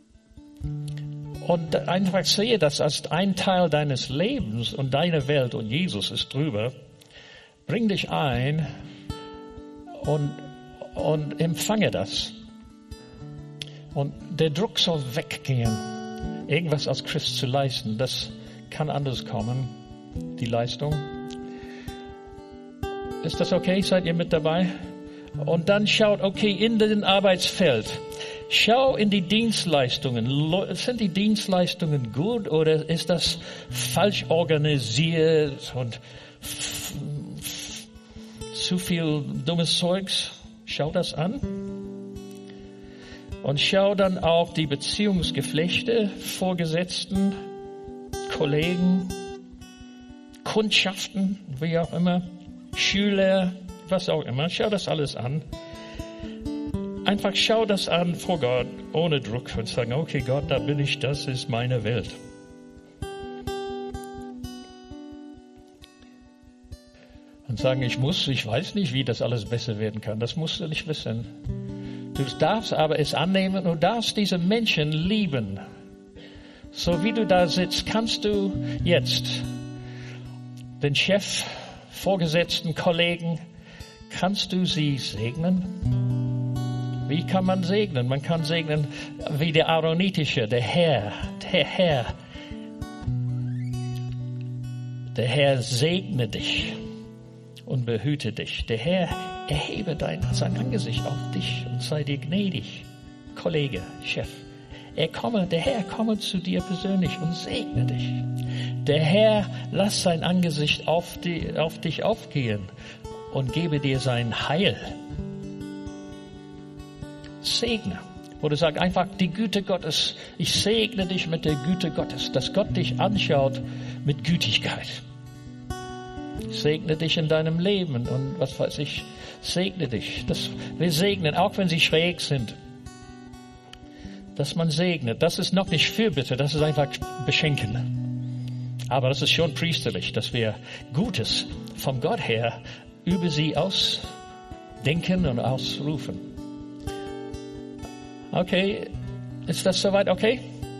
und einfach sehe das als ein Teil deines Lebens und deine Welt und Jesus ist drüber. Bring dich ein und, und empfange das. Und der Druck soll weggehen, irgendwas als Christ zu leisten. Das kann anders kommen, die Leistung. Ist das okay? Seid ihr mit dabei? Und dann schaut, okay, in den Arbeitsfeld. Schau in die Dienstleistungen. Sind die Dienstleistungen gut oder ist das falsch organisiert und f- f- zu viel dummes Zeugs? Schau das an. Und schau dann auch die Beziehungsgeflechte, Vorgesetzten, Kollegen, Kundschaften, wie auch immer. Schüler, was auch immer. Schau das alles an. Einfach schau das an vor Gott, ohne Druck und sagen, okay Gott, da bin ich, das ist meine Welt. Und sagen, ich muss, ich weiß nicht, wie das alles besser werden kann. Das musst du nicht wissen. Du darfst aber es annehmen und darfst diese Menschen lieben. So wie du da sitzt, kannst du jetzt den Chef, Vorgesetzten, Kollegen, kannst du sie segnen? Wie kann man segnen? Man kann segnen wie der Aaronitische, der Herr, der Herr. Der Herr segne dich und behüte dich. Der Herr erhebe dein, sein Angesicht auf dich und sei dir gnädig. Kollege, Chef. Er komme, der Herr komme zu dir persönlich und segne dich. Der Herr lass sein Angesicht auf, die, auf dich aufgehen und gebe dir sein Heil. Segne. Oder sag einfach die Güte Gottes. Ich segne dich mit der Güte Gottes, dass Gott dich anschaut mit Gütigkeit. Ich segne dich in deinem Leben und was weiß ich, segne dich. Das, wir segnen, auch wenn sie schräg sind. Dass man segnet, das ist noch nicht Fürbitte, das ist einfach beschenken. Aber das ist schon priesterlich, dass wir Gutes von Gott her über sie ausdenken und ausrufen. Okay, ist das soweit okay?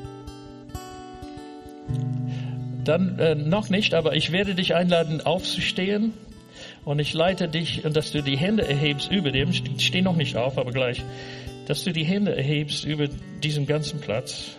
Dann äh, noch nicht, aber ich werde dich einladen, aufzustehen. Und ich leite dich, dass du die Hände erhebst über dem, steh noch nicht auf, aber gleich, dass du die Hände erhebst über diesem ganzen Platz.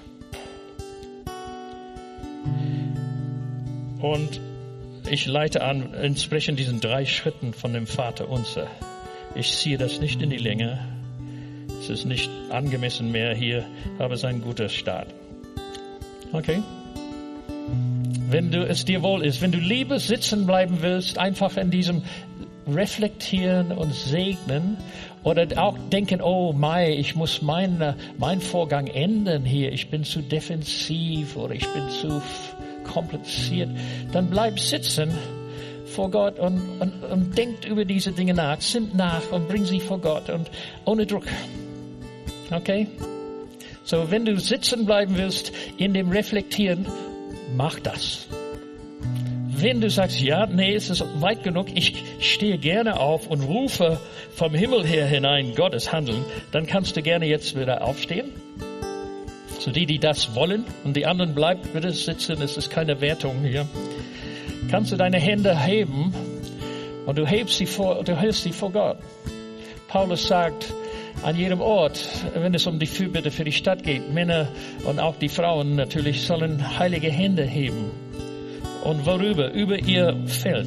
Und ich leite an, entsprechend diesen drei Schritten von dem Vater unser. Ich ziehe das nicht in die Länge. Es ist nicht angemessen mehr hier, aber es ist ein guter Start. Okay? Wenn du es dir wohl ist, wenn du lieber sitzen bleiben willst, einfach in diesem Reflektieren und Segnen oder auch denken, oh Mai, ich muss meinen mein Vorgang ändern hier, ich bin zu defensiv oder ich bin zu kompliziert, dann bleib sitzen vor Gott und, und, und denkt über diese Dinge nach, sind nach und bring sie vor Gott und ohne Druck. Okay? So, wenn du sitzen bleiben willst in dem Reflektieren, mach das. Wenn du sagst, ja, nee, es ist weit genug, ich stehe gerne auf und rufe vom Himmel her hinein Gottes Handeln, dann kannst du gerne jetzt wieder aufstehen. So die, die das wollen und die anderen bleibt bitte sitzen, es ist keine Wertung hier. Kannst du deine Hände heben und du hebst sie vor, du hältst sie vor Gott. Paulus sagt, an jedem Ort, wenn es um die Fürbitte für die Stadt geht, Männer und auch die Frauen natürlich sollen heilige Hände heben. Und worüber? Über ihr Feld.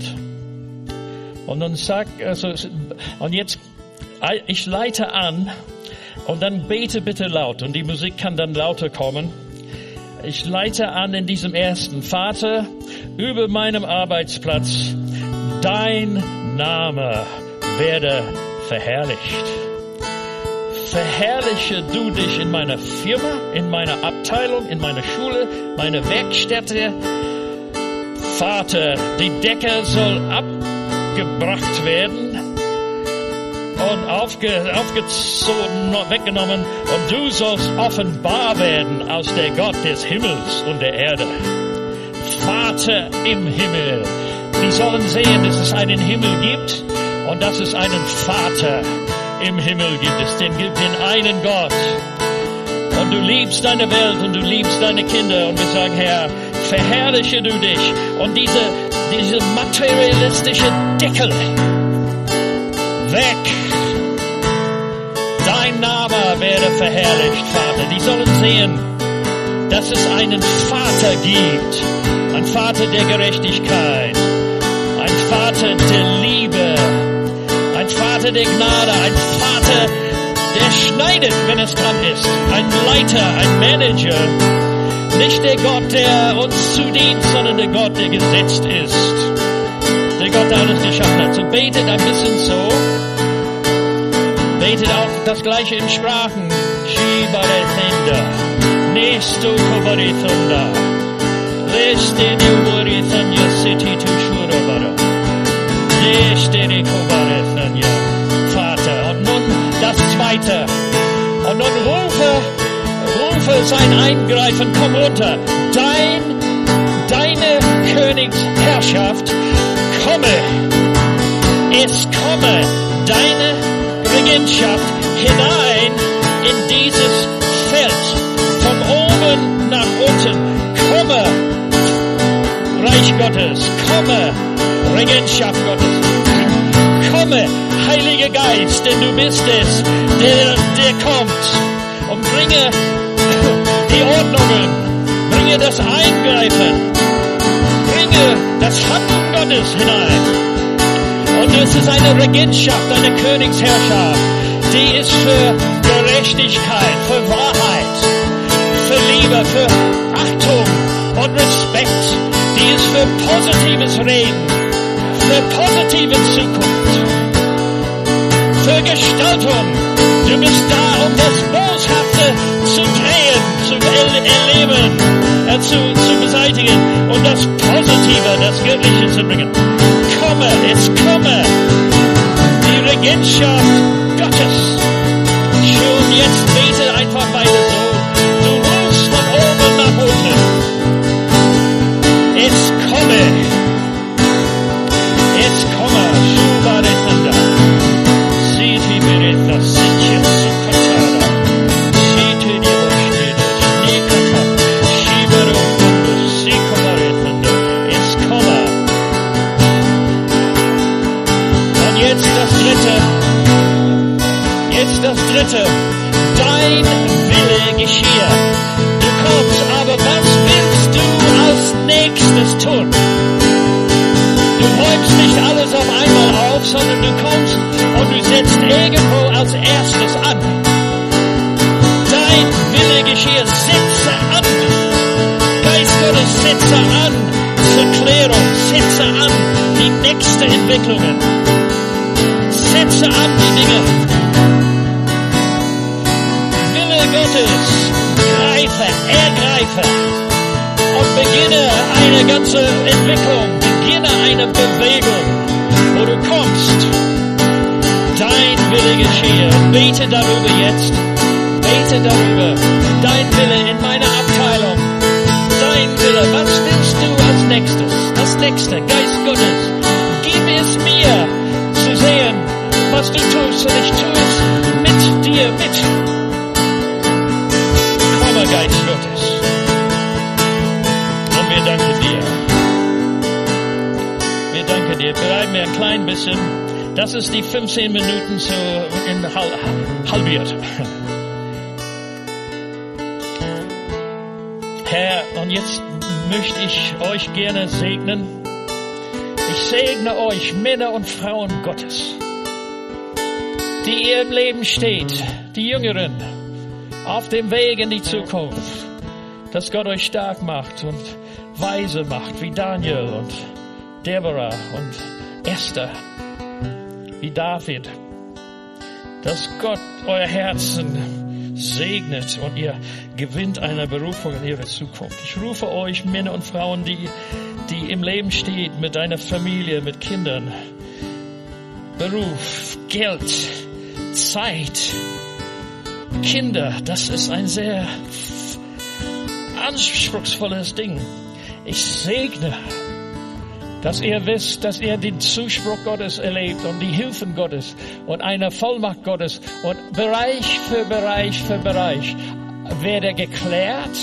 Und dann sagt, also, und jetzt, ich leite an, Und dann bete bitte laut und die Musik kann dann lauter kommen. Ich leite an in diesem ersten. Vater, über meinem Arbeitsplatz, dein Name werde verherrlicht. Verherrliche du dich in meiner Firma, in meiner Abteilung, in meiner Schule, meine Werkstätte. Vater, die Decke soll abgebracht werden und aufge, aufgezogen, weggenommen und du sollst offenbar werden als der Gott des Himmels und der Erde. Vater im Himmel. Die sollen sehen, dass es einen Himmel gibt und dass es einen Vater im Himmel gibt. Es den gibt den einen Gott. Und du liebst deine Welt und du liebst deine Kinder und wir sagen, Herr, verherrliche du dich und diese, diese materialistische Deckel weg. Dein Name werde verherrlicht, Vater. Die sollen sehen, dass es einen Vater gibt. Ein Vater der Gerechtigkeit. Ein Vater der Liebe. Ein Vater der Gnade. Ein Vater, der schneidet, wenn es dran ist. Ein Leiter, ein Manager. Nicht der Gott, der uns zudient, sondern der Gott, der gesetzt ist. Der Gott, der alles geschaffen hat. So betet ein bisschen so. Betet auch das Gleiche in Sprachen. Shibaretenda. Nesto kobaretunda. Leste de uboretanya city to shurabara. Leste de kobaretanya. Vater. Und nun das Zweite. Und nun rufe, rufe sein Eingreifen, komm runter. Dein, deine Königsherrschaft komme. Es komme deine Regentschaft hinein in dieses Feld. Von oben nach unten. Komme, Reich Gottes. Komme, Regentschaft Gottes. Komme, Heiliger Geist, denn du bist es, der, der kommt. Und bringe die Ordnungen. Bringe das Eingreifen. Bringe das Handeln Gottes hinein. Und es ist eine Regentschaft, eine Königsherrschaft, die ist für Gerechtigkeit, für Wahrheit, für Liebe, für Achtung und Respekt. Die ist für positives Reden, für positive Zukunft, für Gestaltung. Du bist da, um das Boshafte zu drehen, zu erleben, äh, zu, zu beseitigen und das Positive, das Göttliche zu bringen. Komme, es komme, die Regentschaft Gottes. Schon jetzt bete einfach weiter so. Du rufst von oben nach unten. Es komme. Es komme. Schubaretanda. Siti beretta, sitje sukatara. Siti divoshkida, shnikata. Shibaro kundu, sikobaretanda. Es komme. Und jetzt das Dritte. Jetzt das Dritte. Dein Wille geschehe. Du kommst, aber was willst du als nächstes tun? Du räumst nicht alles auf einmal auf, sondern du kommst und du setzt irgendwo als erstes an. Dein Wille geschehe. Setze an. Geist Gottes, setze an zur Klärung. Setze an die nächste Entwicklungen. Setze an die Dinge. Wille Gottes, greife, ergreife und beginne eine ganze Entwicklung, beginne eine Bewegung, wo du kommst. Dein Wille geschehe. Bete darüber jetzt. Bete darüber. Dein Wille in meiner Abteilung. Dein Wille. Was willst du als nächstes? Das nächste. Geist Gottes. Gib es mir zu sehen, was du tust, und ich tue es mit dir mit. Komme, Geist Gottes. Und wir danken dir. Wir danken dir. Bleiben wir ein klein bisschen. Das ist die fünfzehn Minuten so in halb, halbiert. Herr, und jetzt möchte ich euch gerne segnen. Ich segne euch, Männer und Frauen Gottes. die ihr im Leben steht, die Jüngeren, auf dem Weg in die Zukunft, dass Gott euch stark macht und weise macht, wie Daniel und Deborah und Esther, wie David, dass Gott euer Herzen segnet und ihr gewinnt eine Berufung in ihre Zukunft. Ich rufe euch Männer und Frauen, die, die im Leben steht, mit einer Familie, mit Kindern, Beruf, Geld, Zeit, Kinder, das ist ein sehr anspruchsvolles Ding. Ich segne, dass ihr wisst, dass ihr den Zuspruch Gottes erlebt und die Hilfen Gottes und eine Vollmacht Gottes und Bereich für Bereich für Bereich werde geklärt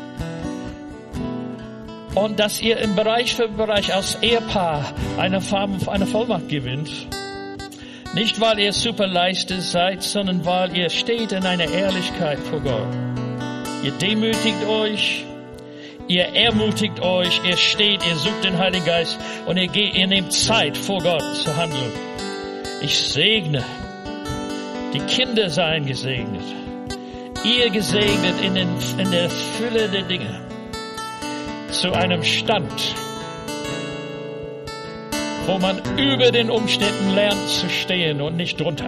und dass ihr im Bereich für Bereich als Ehepaar eine, eine Vollmacht gewinnt. Nicht, weil ihr Superleiste seid, sondern weil ihr steht in einer Ehrlichkeit vor Gott. Ihr demütigt euch, ihr ermutigt euch, ihr steht, ihr sucht den Heiligen Geist und ihr, geht, ihr nehmt Zeit vor Gott zu handeln. Ich segne, die Kinder seien gesegnet, ihr gesegnet in, den, in der Fülle der Dinge, zu einem Stand, wo man über den Umständen lernt zu stehen und nicht drunter.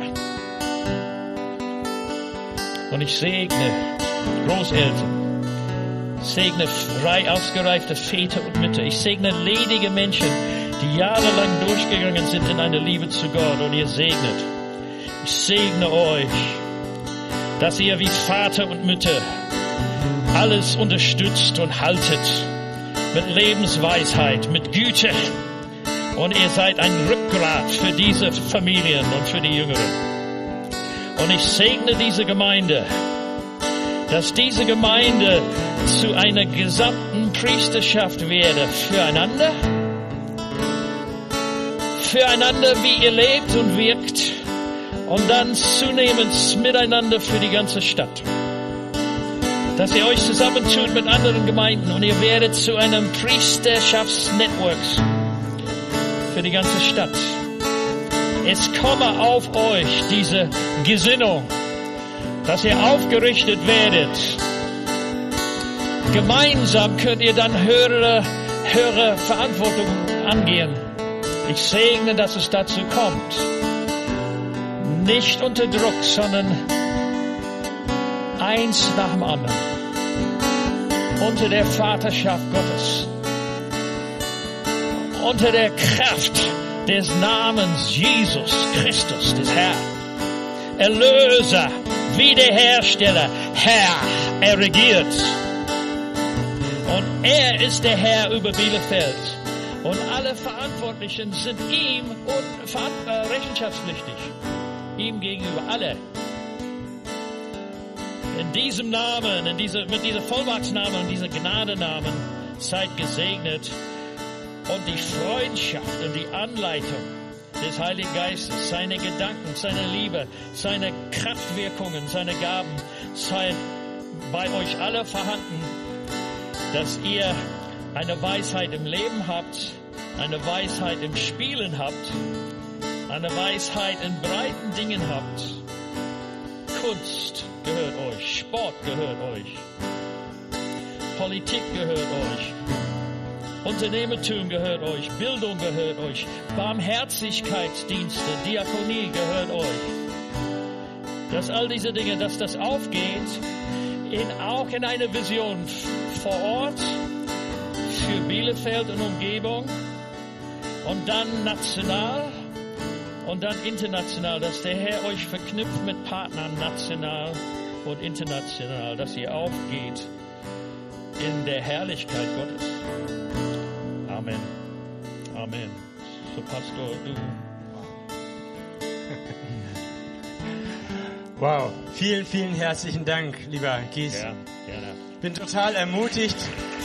Und ich segne Großeltern, segne frei ausgereifte Väter und Mütter. Ich segne ledige Menschen, die jahrelang durchgegangen sind in einer Liebe zu Gott und ihr segnet. Ich segne euch, dass ihr wie Vater und Mütter alles unterstützt und haltet mit Lebensweisheit, mit Güte. Und ihr seid ein Rückgrat für diese Familien und für die Jüngeren. Und ich segne diese Gemeinde, dass diese Gemeinde zu einer gesamten Priesterschaft werde füreinander, füreinander, wie ihr lebt und wirkt, und dann zunehmend miteinander für die ganze Stadt. Dass ihr euch zusammentut mit anderen Gemeinden und ihr werdet zu einem Priesterschaftsnetwork für die ganze Stadt. Es komme auf euch diese Gesinnung, dass ihr aufgerichtet werdet. Gemeinsam könnt ihr dann höhere, höhere Verantwortung angehen. Ich segne, dass es dazu kommt. Nicht unter Druck, sondern eins nach dem anderen. Unter der Vaterschaft Gottes. Unter der Kraft des Namens Jesus Christus, des Herrn. Erlöser, Wiederhersteller, Herr, er regiert. Und er ist der Herr über Bielefeld. Und alle Verantwortlichen sind ihm und rechenschaftspflichtig. Ihm gegenüber, alle. In diesem Namen, in diese, mit dieser Vollmachtsnamen und dieser Gnadenamen seid gesegnet. Und die Freundschaft und die Anleitung des Heiligen Geistes, seine Gedanken, seine Liebe, seine Kraftwirkungen, seine Gaben seien bei euch alle vorhanden, dass ihr eine Weisheit im Leben habt, eine Weisheit im Spielen habt, eine Weisheit in breiten Dingen habt. Kunst gehört euch, Sport gehört euch, Politik gehört euch. Unternehmertum gehört euch, Bildung gehört euch, Barmherzigkeitsdienste, Diakonie gehört euch. Dass all diese Dinge, dass das aufgeht, in, auch in eine Vision vor Ort, für Bielefeld und Umgebung und dann national und dann international, dass der Herr euch verknüpft mit Partnern national und international, dass ihr aufgeht in der Herrlichkeit Gottes. Amen. Amen. So, Pastor, du. Wow. Vielen, vielen herzlichen Dank, lieber Gies. Ja, gerne. Ich bin total ermutigt,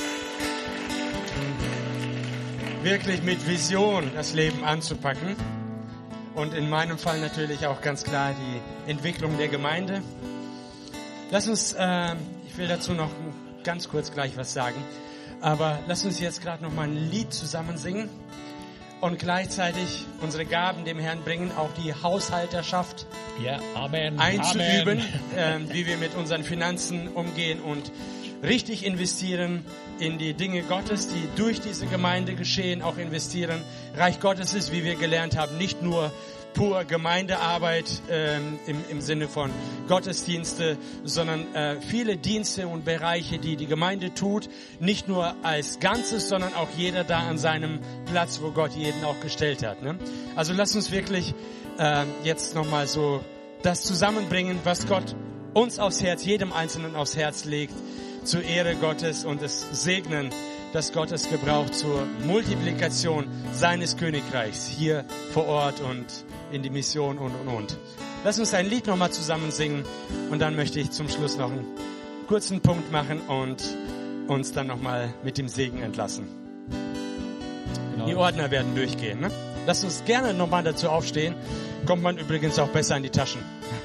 wirklich mit Vision das Leben anzupacken. Und in meinem Fall natürlich auch ganz klar die Entwicklung der Gemeinde. Lass uns, äh, ich will dazu noch ganz kurz gleich was sagen. Aber lass uns jetzt gerade noch mal ein Lied zusammen singen. und gleichzeitig unsere Gaben dem Herrn bringen, auch die Haushalterschaft Ja, Amen. einzuüben, Amen. äh, wie wir mit unseren Finanzen umgehen und richtig investieren in die Dinge Gottes, die durch diese Gemeinde geschehen, auch investieren. Reich Gottes ist, wie wir gelernt haben, nicht nur pur Gemeindearbeit ähm, im, im Sinne von Gottesdienste, sondern äh, viele Dienste und Bereiche, die die Gemeinde tut, nicht nur als Ganzes, sondern auch jeder da an seinem Platz, wo Gott jeden auch gestellt hat. Ne? Also lasst uns wirklich äh, jetzt nochmal so das zusammenbringen, was Gott uns aufs Herz, jedem Einzelnen aufs Herz legt, zur Ehre Gottes und es segnen, dass Gott es gebraucht zur Multiplikation seines Königreichs hier vor Ort und in die Mission und, und, und. Lass uns ein Lied nochmal zusammen singen und dann möchte ich zum Schluss noch einen kurzen Punkt machen und uns dann nochmal mit dem Segen entlassen. Genau. Die Ordner werden durchgehen. Ne? Lass uns gerne nochmal dazu aufstehen. Kommt man übrigens auch besser in die Taschen.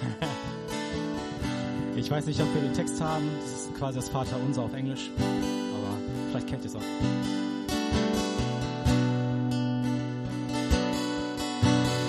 Ich weiß nicht, ob wir den Text haben. Das ist quasi das Vaterunser auf Englisch. Aber vielleicht kennt ihr es auch.